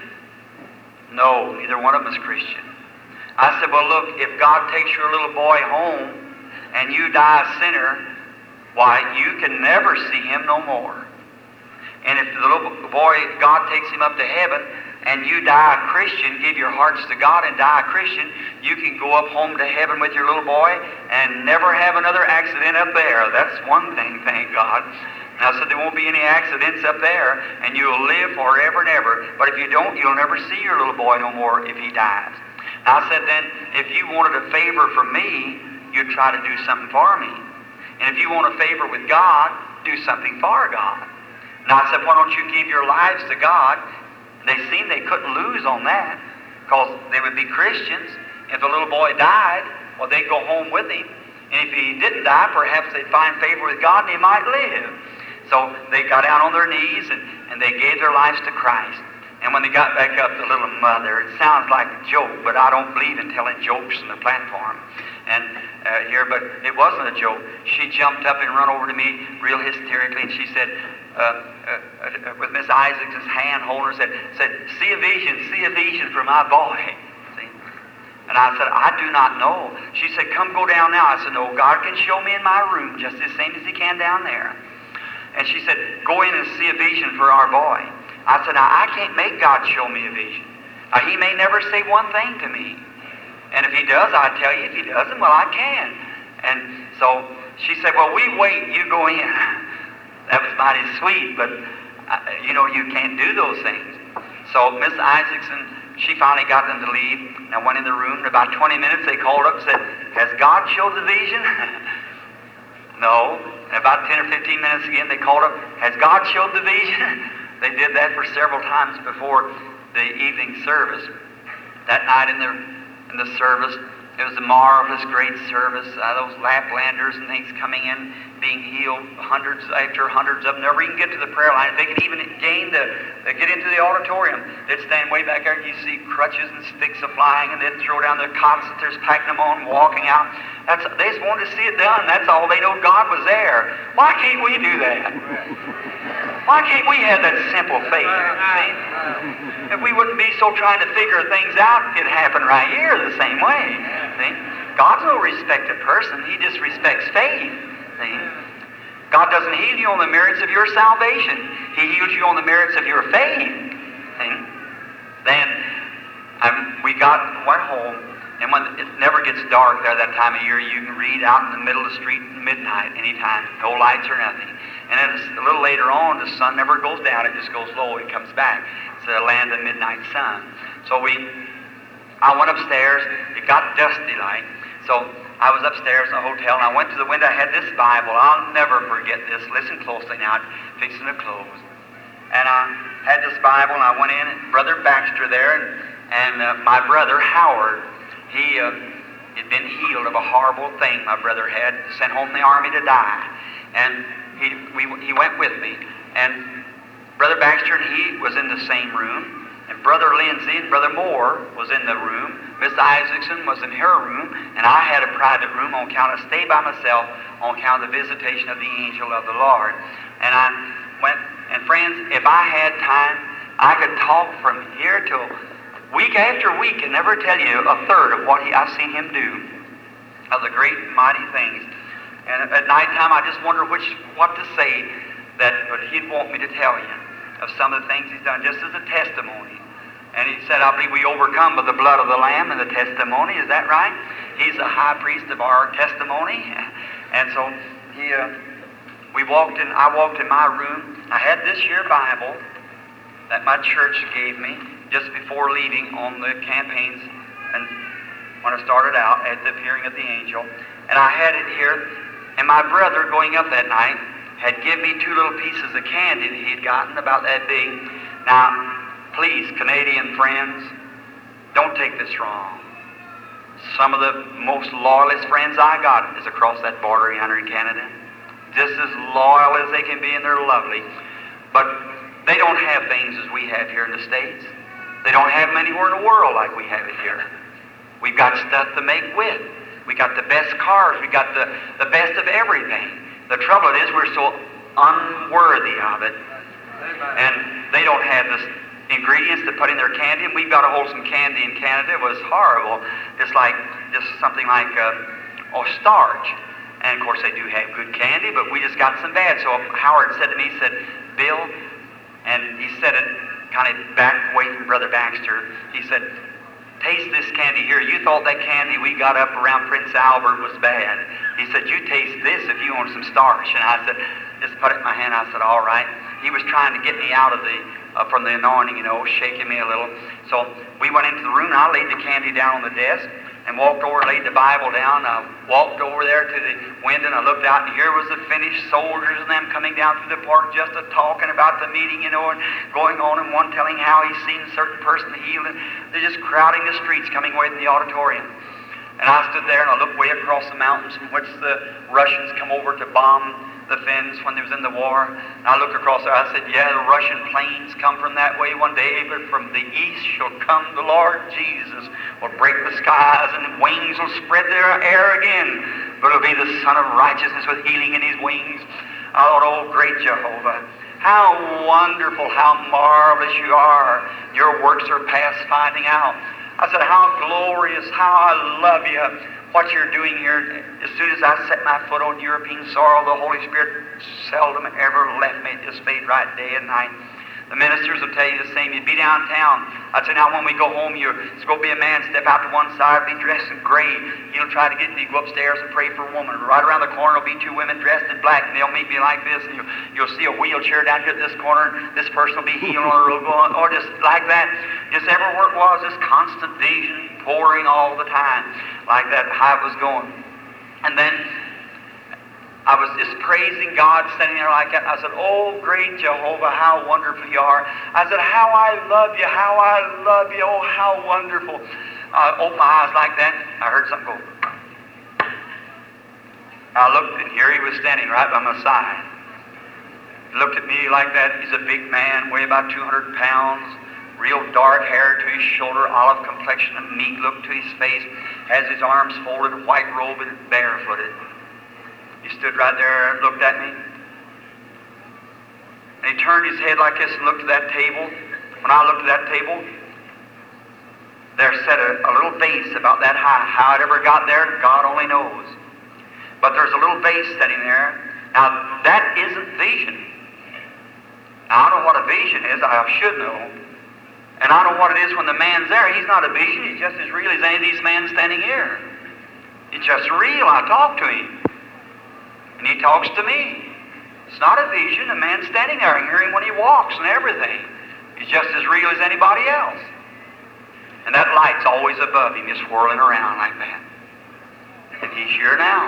No, neither one of them is Christian. I said, well, look, if God takes your little boy home and you die a sinner, why, you can never see him no more. And if the little boy, God takes him up to heaven, and you die a Christian, give your hearts to God and die a Christian, you can go up home to heaven with your little boy and never have another accident up there. That's one thing, thank God. And I said, there won't be any accidents up there, and you'll live forever and ever. But if you don't, you'll never see your little boy no more if he dies. And I said, then, if you wanted a favor from me, you'd try to do something for me. And if you want a favor with God, do something for God. And I said, why don't you give your lives to God? And they seen they couldn't lose on that, because they would be Christians. If the little boy died, well, they'd go home with him. And if he didn't die, perhaps they'd find favor with God and he might live. So they got down on their knees and, and they gave their lives to Christ. And when they got back up, the little mother, it sounds like a joke, but I don't believe in telling jokes on the platform. And uh, here, but it wasn't a joke. She jumped up and run over to me real hysterically, and she said, uh, uh, uh, with Miss Isaacson's hand holding her, said, said, see a vision, see a vision for my boy. See? And I said, I do not know. She said, come go down now. I said, no, God can show me in my room just the same as he can down there. And she said, go in and see a vision for our boy. I said, now, I can't make God show me a vision. Now, he may never say one thing to me. And if he does, I tell you. If he doesn't, well, I can. And so she said, well, we wait, you go in. That was mighty sweet, but, uh, you know, you can't do those things. So Miss Isaacson, she finally got them to leave. And I went in the room. In about twenty minutes, they called up and said, has God showed the vision? No. In about ten or fifteen minutes again, they called up, has God showed the vision? They did that for several times before the evening service. That night in the in the service, it was a marvelous, great service. Uh, those Laplanders and things coming in, being healed, hundreds after hundreds of them. Never even get to the prayer line. If they could even gain the, uh, get into the auditorium, they'd stand way back there and you see crutches and sticks a flying, and they'd throw down their cots that they're packing them on, walking out. That's, they just wanted to see it done. That's all they know. God was there. Why can't we do that? Why can't we have that simple faith? See? If we wouldn't be so trying to figure things out, it'd happen right here the same way. See? God's no respected person. He just respects faith. See? God doesn't heal you on the merits of your salvation. He heals you on the merits of your faith. See? Then um, we got went home. And when it never gets dark there that time of year, you can read out in the middle of the street at midnight anytime. No lights or nothing. And then a little later on, the sun never goes down. It just goes low. It comes back. It's the land of midnight sun. So we, I went upstairs. It got dusty like. So I was upstairs in the hotel, and I went to the window. I had this Bible. I'll never forget this. Listen closely now. It's fixing to close. And I had this Bible, and I went in, and Brother Baxter there, and, and uh, my brother Howard, he uh, had been healed of a horrible thing my brother had, sent home in the army to die. And he, we, he went with me. And Brother Baxter and he was in the same room. And Brother Lindsay and Brother Moore was in the room. Miss Isaacson was in her room. And I had a private room on account of stay by myself on account of the visitation of the angel of the Lord. And I went, and friends, if I had time, I could talk from here till week after week and never tell you a third of what he, I've seen him do, of the great and mighty things. And at nighttime, I just wonder which what to say that but he'd want me to tell you of some of the things he's done, just as a testimony. And he said, I believe we overcome by the blood of the Lamb and the testimony. Is that right? He's the high priest of our testimony. And so he, uh, we walked in. I walked in my room. I had this year Bible that my church gave me just before leaving on the campaigns, and when I started out at the appearing of the angel. And I had it here. And my brother, going up that night, had given me two little pieces of candy that he'd gotten about that big. Now, please, Canadian friends, don't take this wrong. Some of the most loyalist friends I got is across that border yonder in Canada. Just as loyal as they can be, and they're lovely. But they don't have things as we have here in the States. They don't have them anywhere in the world like we have it here. We've got stuff to make with. We got the best cars. We got the, the best of everything. The trouble is we're so unworthy of it. And they don't have the ingredients to put in their candy. And we've got a wholesome candy in Canada. It was horrible. Just like, just something like, uh, oh, starch. And of course they do have good candy, but we just got some bad. So Howard said to me, he said, Bill, and he said it kind of back away from Brother Baxter, he said, taste this candy here. You thought that candy we got up around Prince Albert was bad. He said, you taste this if you want some starch. And I said, just put it in my hand. I said, all right. He was trying to get me out of the, uh, from the anointing, you know, shaking me a little. So we went into the room, and I laid the candy down on the desk and walked over and laid the Bible down. I walked over there to the window, and I looked out, and here was the finished soldiers and them coming down through the park just a talking about the meeting, you know, and going on, and one telling how he's seen a certain person healed, and they're just crowding the streets coming away from the auditorium. And I stood there, and I looked way across the mountains from which the Russians come over to bomb the Finns when they was in the war. And I looked across there, I said, yeah, the Russian planes come from that way one day, but from the east shall come the Lord Jesus, will break the skies, and wings will spread their air again, but it'll be the Son of Righteousness with healing in his wings. I thought, oh, great Jehovah, how wonderful, how marvelous you are. Your works are past finding out. I said, how glorious, how I love you. What you're doing here, as soon as I set my foot on European soil, the Holy Spirit seldom ever left me. It just stayed right day and night. The ministers will tell you the same. You'd be downtown. I'd say, now when we go home, you're, it's going to be a man step out to one side, be dressed in gray. He'll try to get me to go upstairs and pray for a woman. Right around the corner will be two women dressed in black, and they'll meet me like this, and you'll, you'll see a wheelchair down here at this corner, and this person will be healed on the road, going, or just like that. Just everywhere it was, this constant vision pouring all the time, like that, how it was going. And then I was just praising God, standing there like that. I said, oh, great Jehovah, how wonderful you are. I said, how I love you, how I love you, oh, how wonderful. I opened my eyes like that. I heard something go. I looked, and here he was standing right by my side. He looked at me like that. He's a big man, weighed about two hundred pounds, real dark hair to his shoulder, olive complexion, a meek look to his face, has his arms folded, white robe, and barefooted. He stood right there and looked at me. And he turned his head like this and looked at that table. When I looked at that table, there sat a, a little vase about that high. How it ever got there, God only knows. But there's a little vase sitting there. Now, that isn't vision. Now, I know what a vision is. I should know. And I know what it is when the man's there. He's not a vision. He's just as real as any of these men standing here. He's just real. I talk to him. And he talks to me. It's not a vision. A man standing there and hearing when he walks and everything. He's just as real as anybody else. And that light's always above him, just whirling around like that. And he's here now.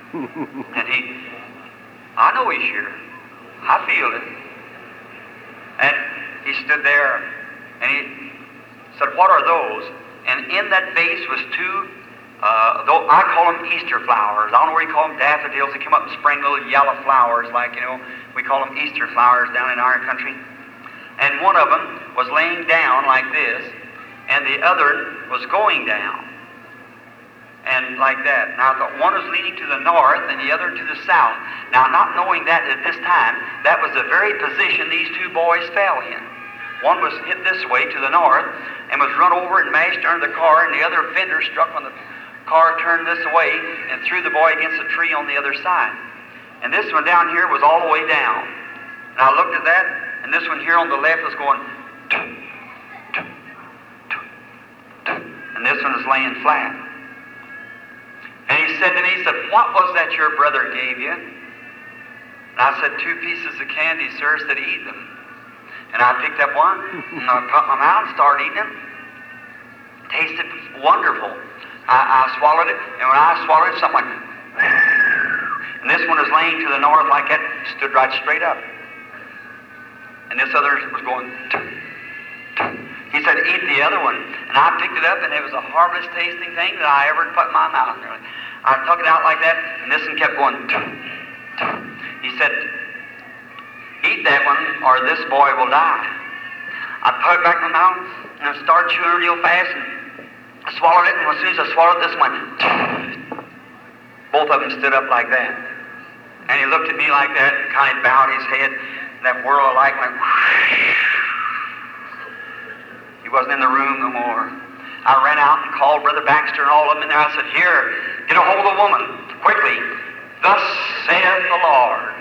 And he, I know he's here. I feel it. And he stood there, and he said, "What are those?" And in that vase was two, uh, though I call them Easter flowers. I don't know where you call them, daffodils. They come up in spring, little yellow flowers, like, you know, we call them Easter flowers down in our country. And one of them was laying down like this, and the other was going down. And like that. Now, the one was leading to the north and the other to the south. Now, not knowing that at this time, that was the very position these two boys fell in. One was hit this way to the north and was run over and mashed under the car, and the other fender struck when the car turned this way and threw the boy against a tree on the other side. And this one down here was all the way down. And I looked at that, and this one here on the left was going, tum, tum, tum, tum, and this one is laying flat. And he said to me, he said, "What was that your brother gave you?" And I said, "Two pieces of candy, sir," said, "Eat them." And I picked up one, and I put my mouth and started eating them. Tasted wonderful. I, I swallowed it, and when I swallowed it, something like, and this one was laying to the north like that, stood right straight up. And this other was going, tum, tum. He said, "Eat the other one." And I picked it up, and it was the hardest tasting thing that I ever put in my mouth. I took it out like that, and this one kept going, tum, tum. He said, "Eat that one, or this boy will die." I put it back in my mouth, and I started chewing real fast, and I swallowed it, and as soon as I swallowed this one, both of them stood up like that. And he looked at me like that, and kind of bowed his head, and that whirl of light went whoosh. He wasn't in the room no more. I ran out and called Brother Baxter and all of them in there. I said, "Here, get a hold of the woman, quickly. Thus saith the Lord.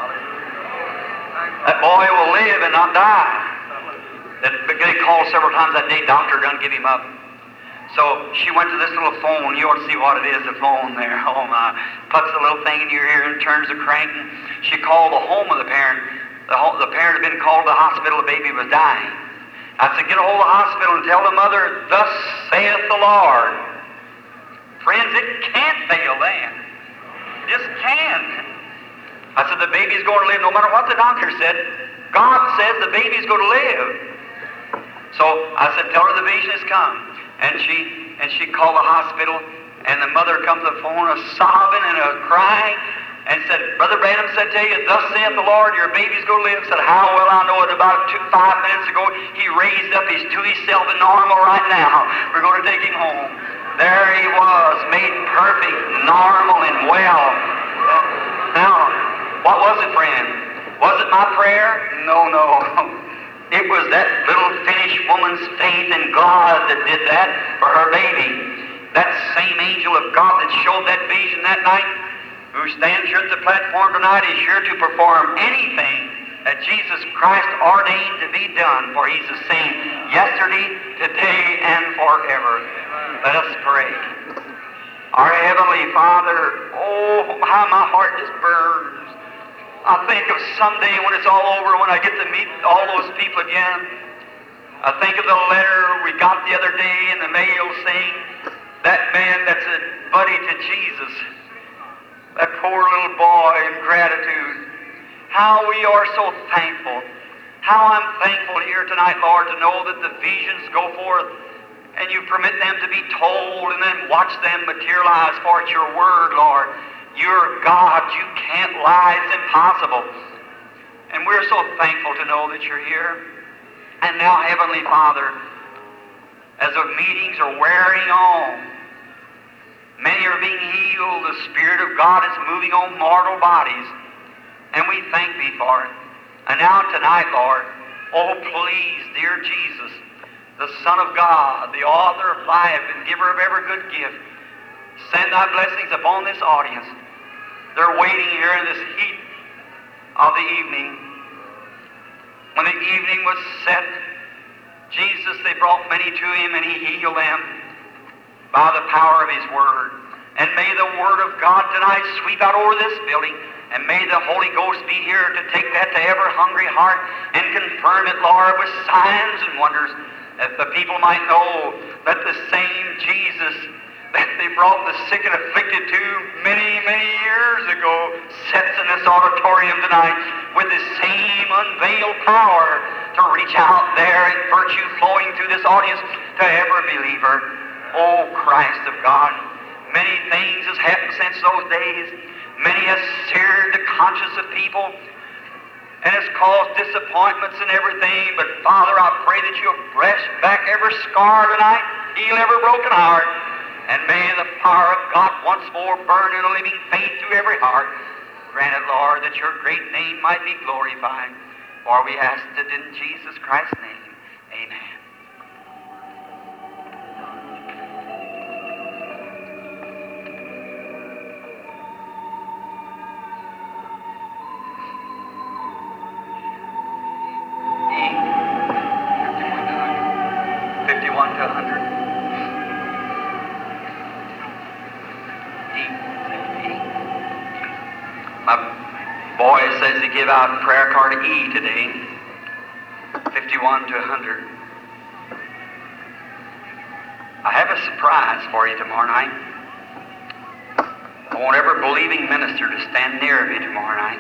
That boy will live and not die." That they called several times that day. Doctor done give him up. So she went to this little phone. You ought to see what it is, the phone there. Oh my. Puts the little thing in your ear and turns the crank. And she called the home of the parent. The, home, the parent had been called to the hospital. The baby was dying. I said, "Get a hold of the hospital and tell the mother, thus saith the Lord." Friends, it can't fail then. It just can't. I said, "The baby's going to live no matter what the doctor said. God says the baby's going to live." So I said, "Tell her the vision has come." And she and she called the hospital, and the mother comes to the phone, a sobbing and a crying, and said, "Brother Branham said to you, thus saith the Lord, your baby's going to live." Said, "How well I know it. About two, five minutes ago, he raised up his to himself and normal right now. We're going to take him home." There he was, made perfect, normal, and well. Now, what was it, friend? Was it my prayer? No, no. It was that little Finnish woman's faith in God that did that for her baby. That same angel of God that showed that vision that night, who stands here at the platform tonight, is sure to perform anything that Jesus Christ ordained to be done, for He's the same yesterday, today, and forever. Let us pray. Our Heavenly Father, oh, how my heart just burns. I think of someday when it's all over, when I get to meet all those people again. I think of the letter we got the other day in the mail saying, that man that's a buddy to Jesus, that poor little boy, in gratitude. How we are so thankful. How I'm thankful here tonight, Lord, to know that the visions go forth and you permit them to be told and then watch them materialize, for it's your word, Lord. You're God. You can't lie. It's impossible. And we're so thankful to know that you're here. And now, Heavenly Father, as the meetings are wearing on, many are being healed. The Spirit of God is moving on mortal bodies. And we thank Thee for it. And now tonight, Lord, oh please, dear Jesus, the Son of God, the author of life and giver of every good gift, send Thy blessings upon this audience. They're waiting here in this heat of the evening. When the evening was set, Jesus, they brought many to Him, and He healed them by the power of His Word. And may the Word of God tonight sweep out over this building, and may the Holy Ghost be here to take that to every hungry heart and confirm it, Lord, with signs and wonders, that the people might know that the same Jesus that they brought the sick and afflicted to many, many years ago sits in this auditorium tonight with the same unveiled power to reach out there and virtue flowing through this audience to every believer. Oh, Christ of God, many things has happened since those days. Many has seared the conscience of people and has caused disappointments and everything. But Father, I pray that you'll press back every scar tonight, heal every broken heart, and may the power of God once more burn in a living faith through every heart. Grant it, Lord, that your great name might be glorified. For we ask it in Jesus Christ's name. Amen. fifty-one to one hundred. My boy says to give out prayer card E today. fifty-one to one hundred. I have a surprise for you tomorrow night. I want every believing minister to stand near me tomorrow night.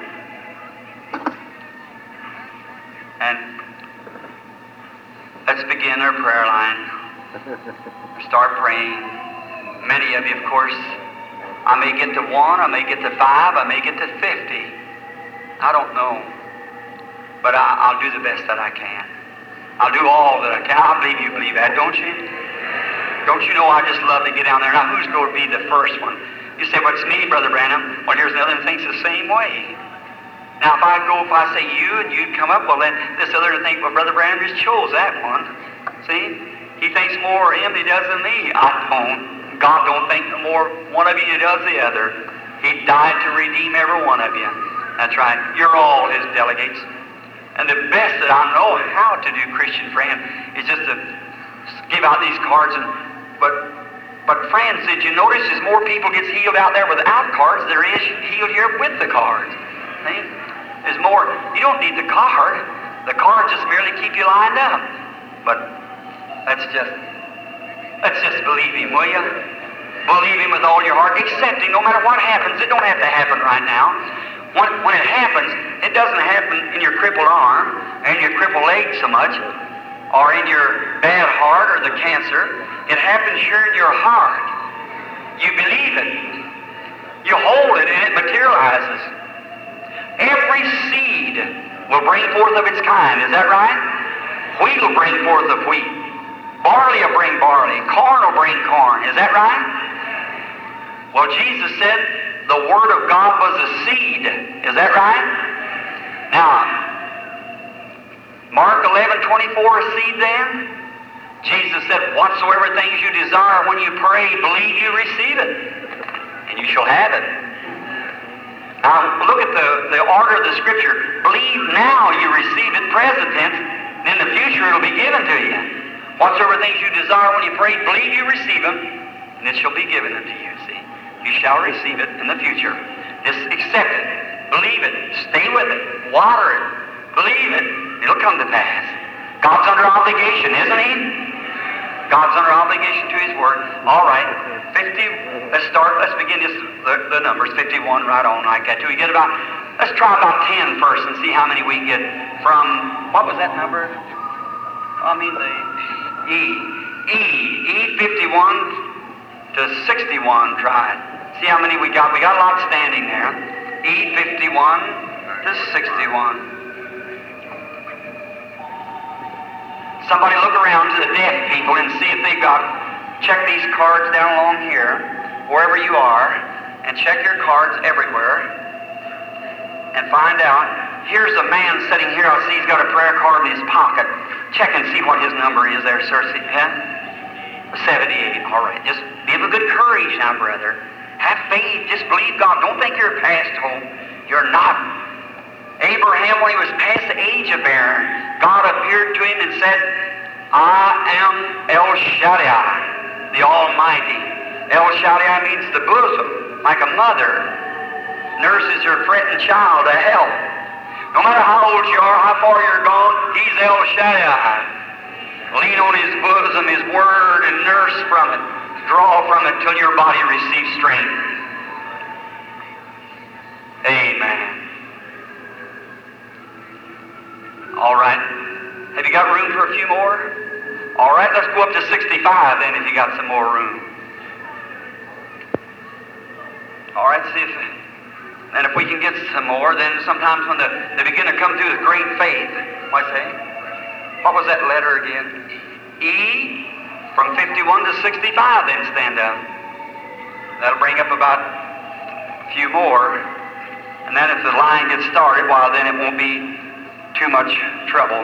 And let's begin our prayer line. Start praying. Many of you, of course, I may get to one, I may get to five, I may get to fifty. I don't know. But I, I'll do the best that I can. I'll do all that I can. I believe you believe that, don't you? Don't you know I just love to get down there? Now, who's going to be the first one? You say, well, it's me, Brother Branham. Well, here's another one thinks the same way. Now, if I go, if I say you and you'd come up, well, then this other to think, well, Brother Branham just chose that one. See? He thinks more of him than he does of me. I don't. God don't think more one of you than he does the other. He died to redeem every one of you. That's right. You're all his delegates. And the best that I know how to do, Christian friend, is just to give out these cards. And but but friends, did you notice as more people gets healed out there without cards, there is healed here with the cards. See? There's more. You don't need the card. The cards just merely keep you lined up. But let's just let's just believe him, will you? Believe him with all your heart. Accept him no matter what happens. It don't have to happen right now. When, when it happens, it doesn't happen in your crippled arm, and your crippled leg so much, or in your bad heart or the cancer. It happens here in your heart. You believe it. You hold it, and it materializes. Every seed will bring forth of its kind. Is that right? Wheat will bring forth of wheat. Barley will bring barley. Corn will bring corn. Is that right? Well, Jesus said the Word of God was a seed. Is that right? Now, Mark eleven twenty-four, a seed then? Jesus said, whatsoever things you desire when you pray, believe you receive it, and you shall have it. Now, look at the, the order of the Scripture. Believe now you receive it, present tense, and in the future it'll be given to you. Whatsoever things you desire when you pray, believe you receive them, and it shall be given unto you. See? You shall receive it in the future. Just accept it. Believe it. Stay with it. Water it. Believe it. It'll come to pass. God's under obligation, isn't he? God's under obligation to his word. All right. fifty. Let's start. Let's begin this, the, the numbers. fifty-one right on like that. Till we get about, let's try about ten first and see how many we can get from, what was that number? I mean the E. E. E fifty-one to sixty-one, try it. See how many we got. We got a lot standing there. E fifty-one to sixty-one. Somebody look around to the deaf people and see if they've got, check these cards down along here, wherever you are, and check your cards everywhere, and find out. Here's a man sitting here. I see he's got a prayer card in his pocket. Check and see what his number is there, sir. See, huh? seventy-eight. All right. Just be of a good courage now, brother. Have faith. Just believe God. Don't think you're past hope. You're not. Abraham, when he was past the age of bearing, God appeared to him and said, I am El Shaddai, the Almighty. El Shaddai means the bosom, like a mother nurses her fretting child to health. No matter how old you are, how far you're gone, he's El Shaddai. Lean on his bosom, his word, and nurse from it. Draw from it till your body receives strength. Amen. All right. Have you got room for a few more? All right, let's go up to sixty-five then if you got some more room. All right, see if, and if we can get some more, then sometimes when the, they begin to come through with great faith, what I say? What was that letter again? E, from fifty-one to sixty-five, then stand up. That'll bring up about a few more. And then if the line gets started, well, then it won't be too much trouble.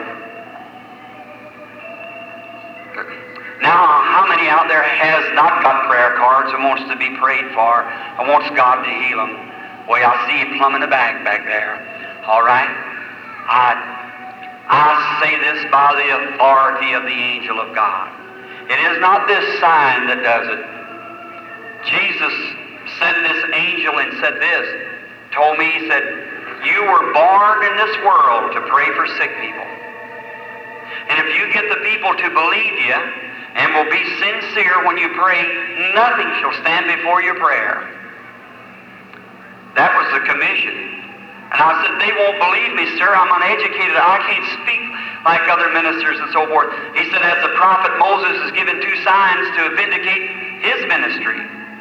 Now, how many out there has not got prayer cards and wants to be prayed for and wants God to heal them? Boy, I see you plumb in the back back there. All right? I, I say this by the authority of the angel of God. It is not this sign that does it. Jesus sent this angel and said this, told me, he said, you were born in this world to pray for sick people. And if you get the people to believe you, and will be sincere when you pray, nothing shall stand before your prayer. That was the commission. And I said, they won't believe me, sir. I'm uneducated. I can't speak like other ministers and so forth. He said, as the prophet Moses is given two signs to vindicate his ministry.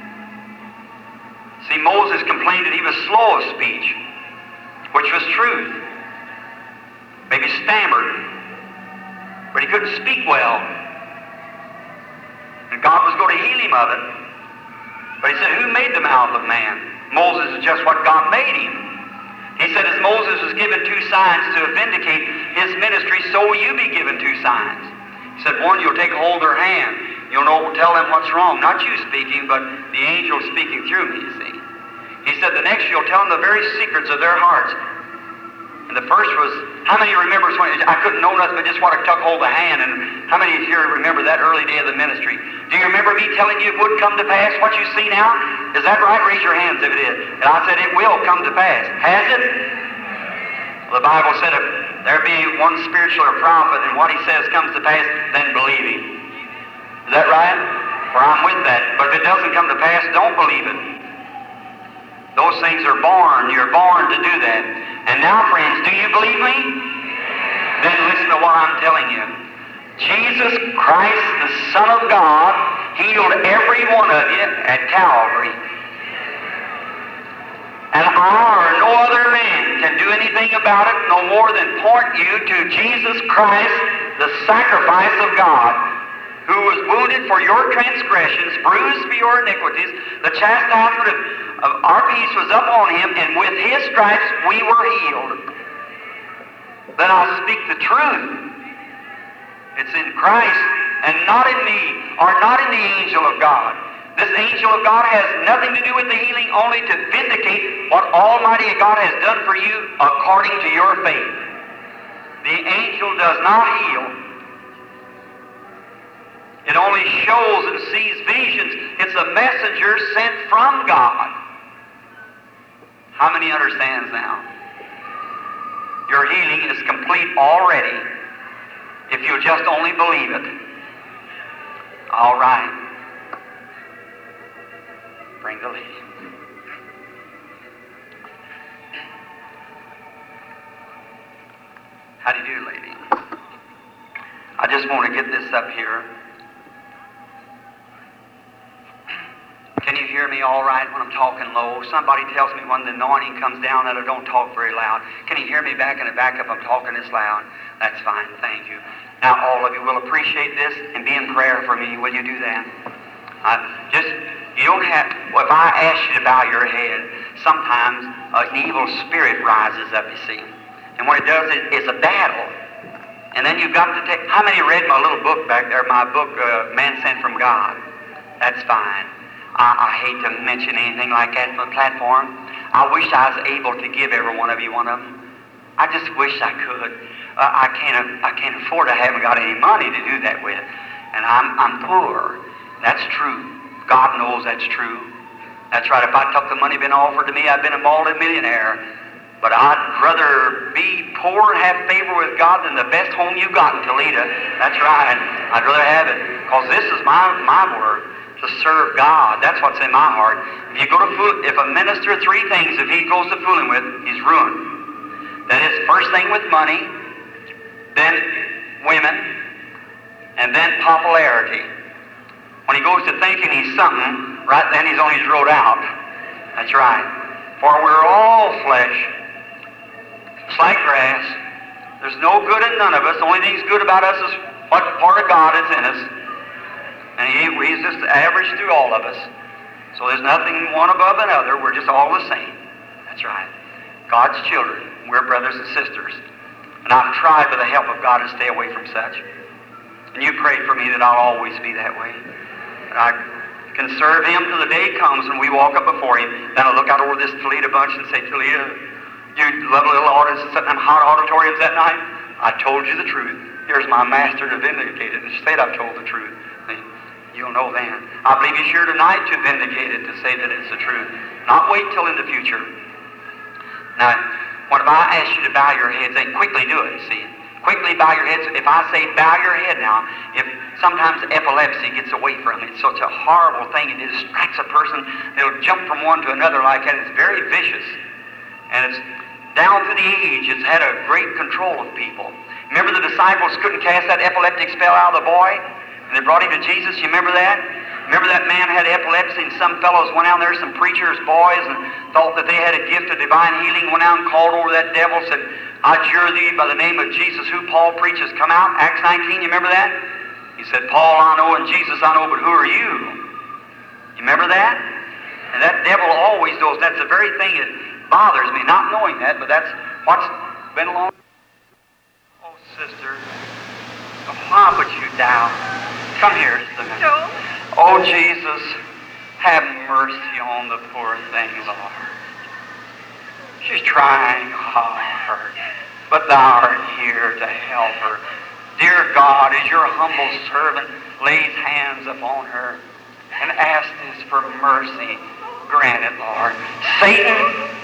See, Moses complained that he was slow of speech, which was truth. Maybe stammered, but he couldn't speak well. And God was going to heal him of it. But he said, who made the mouth of man? Moses is just what God made him. He said, as Moses was given two signs to vindicate his ministry, so will you be given two signs. He said, one, you'll take hold of their hand. You'll know, tell them what's wrong. Not you speaking, but the angel speaking through me, you see. He said, the next, you'll tell them the very secrets of their hearts. And the first was, how many remembers when I couldn't know nothing but just want to tuck hold of the hand? And how many of you remember that early day of the ministry? Do you remember me telling you it would come to pass what you see now? Is that right? Raise your hands if it is. And I said, it will come to pass. Has it? Well, the Bible said if there be one spiritual or prophet and what he says comes to pass, then believe him. Is that right? For I'm with that. But if it doesn't come to pass, don't believe it. Those things are born. You're born to do that. And now, friends, do you believe me? Then listen to what I'm telling you. Jesus Christ, the Son of God, healed every one of you at Calvary. And I or no other man can do anything about it no more than point you to Jesus Christ, the sacrifice of God, who was wounded for your transgressions, bruised for your iniquities. The chastisement of, of our peace was upon him, and with his stripes we were healed. Then I speak the truth. It's in Christ and not in me, or not in the angel of God. This angel of God has nothing to do with the healing, only to vindicate what Almighty God has done for you according to your faith. The angel does not heal. It only shows and sees visions. It's a messenger sent from God. How many understands now? Your healing is complete already if you just only believe it. All right. Bring the lady. How do you do, lady? I just want to get this up here. Can you hear me all right when I'm talking low? Somebody tells me when the anointing comes down that I don't talk very loud. Can you hear me back in the back if I'm talking this loud? That's fine. Thank you. Now, all of you will appreciate this and be in prayer for me. Will you do that? Uh, just, you don't have, well, if I ask you to bow your head, sometimes an evil spirit rises up, you see. And what it does is it's a battle. And then you've got to take, how many read my little book back there, my book, uh, Man Sent from God? That's fine. I, I hate to mention anything like that on the platform. I wish I was able to give every one of you one of them. I just wish I could. Uh, I can't. I can't afford. I haven't got any money to do that with, and I'm I'm poor. That's true. God knows that's true. That's right. If I took the money been offered to me, I'd been a multi-millionaire. But I'd rather be poor and have favor with God than the best home you got in Toledo. That's right. I'd rather have it, because this is my my work. to serve God. That's what's in my heart. If you go to fool, if a minister, three things, if he goes to fooling with, he's ruined. That is, first thing with money, then women, and then popularity. When he goes to thinking he's something, right then he's on his road out. That's right. For we're all flesh. It's like grass. There's no good in none of us. The only thing that's good about us is what part of God is in us. And he, he's just average through all of us. So there's nothing one above another. We're just all the same. That's right. God's children. We're brothers and sisters. And I've tried with the help of God to stay away from such. And you prayed for me that I'll always be that way. And I can serve Him till the day comes when we walk up before Him. Then I'll look out over this Toledo bunch and say, Toledo, you lovely little audience sitting in hot auditoriums that night, I told you the truth. Here's my master to vindicate it. Instead, I've told the truth. You'll know then. I believe He's here tonight to vindicate it, to say that it's the truth. Not wait till in the future. Now, what if I ask you to bow your heads, then quickly do it, see? Quickly bow your heads. If I say bow your head now, if sometimes epilepsy gets away from it, it's such a horrible thing. It distracts a person. It'll jump from one to another like that. It's very vicious. And it's down through the age, it's had a great control of people. Remember the disciples couldn't cast that epileptic spell out of the boy? And they brought him to Jesus. You remember that? Remember that man had epilepsy, and some fellows went out there, some preachers, boys, and thought that they had a gift of divine healing, went out and called over that devil, said, I adjure thee by the name of Jesus, who Paul preaches, come out. Acts nineteen, you remember that? He said, Paul I know and Jesus I know, but who are you? You remember that? And that devil always knows. That's the very thing that bothers me, not knowing that, but that's what's been along. Oh, sister, why would you doubt? Come here just a minute. Joe? Oh, Jesus, have mercy on the poor thing, Lord. She's trying hard, but Thou art here to help her. Dear God, as your humble servant lays hands upon her and asks this for mercy, grant it, Lord. Satan,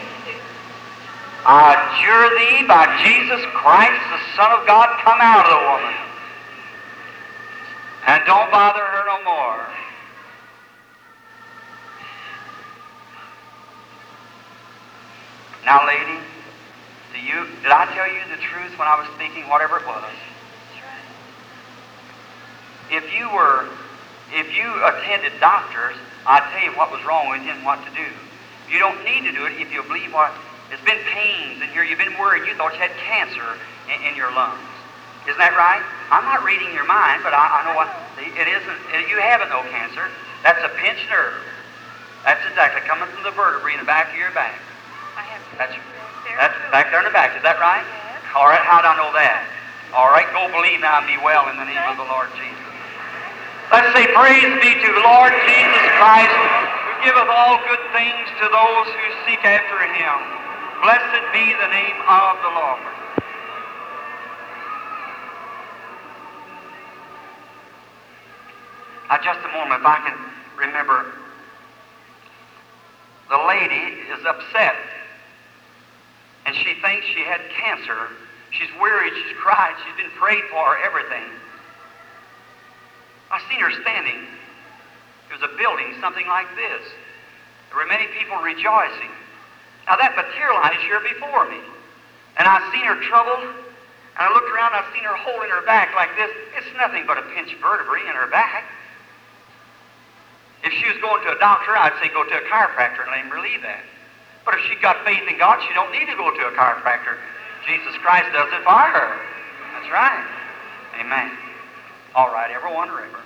I adjure thee by Jesus Christ, the Son of God, come out of the woman. And don't bother her no more. Now, lady, do you, did I tell you the truth when I was speaking, whatever it was? If you were, if you attended doctors, I'd tell you what was wrong with you and what to do. You don't need to do it if you believe what, there's been pains in here, you've been worried, you thought you had cancer in, in your lungs. Isn't that right? I'm not reading your mind, but I, I know what, it isn't, you haven't no cancer. That's a pinched nerve. That's exactly coming from the vertebrae in the back of your back. I have That's, that's back there in the back, is that right? Yes. All right, how do I know that? All right, go believe now and be well in the name of the Lord Jesus. Let's say, praise be to the Lord Jesus Christ, who giveth all good things to those who seek after Him. Blessed be the name of the Lord. Now, just a moment, if I can remember. The lady is upset, and she thinks she had cancer. She's worried, she's cried, she's been prayed for, everything. I seen her standing. There was a building, something like this. There were many people rejoicing. Now that materialized here before me. And I seen her troubled, and I looked around, and I seen her holding her back like this. It's nothing but a pinched vertebrae in her back. If she was going to a doctor, I'd say go to a chiropractor and let him relieve that. But if she got faith in God, she don't need to go to a chiropractor. Jesus Christ does it for her. That's right. Amen. All right, everyone, remember.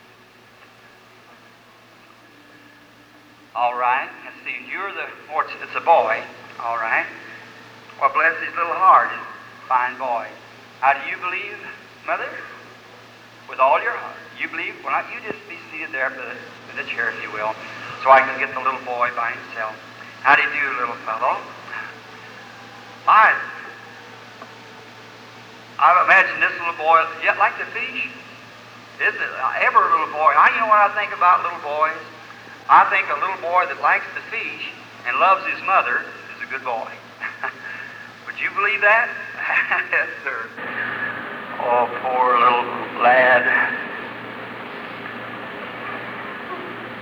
All right, let's see, you're the, or it's, it's a boy, all right. Well, bless his little heart, fine boy. How do you believe, Mother? With all your heart. You believe? Well, not you just be seated there for the, for the chair, if you will, so I can get the little boy by himself. How do you do, little fellow? I, I imagine this little boy, yet like the fish. Isn't it? Every little boy. I, you know what I think about little boys? I think a little boy that likes to fish and loves his mother is a good boy. Would you believe that? Yes, sir. Oh, poor little lad.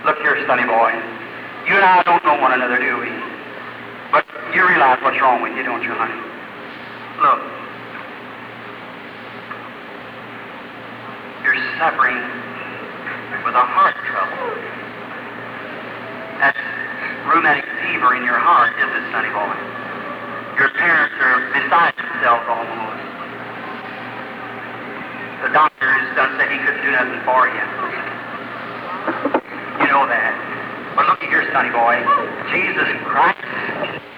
Look here, Sonny boy. You and I don't know one another, do we? But you realize what's wrong with you, don't you, honey? Look. You're suffering with a heart trouble. That's rheumatic fever in your heart, is it, Sonny boy? Your parents are beside themselves almost. The doctors done said he couldn't do nothing for you. You know that. But look at here, Sonny boy. Jesus Christ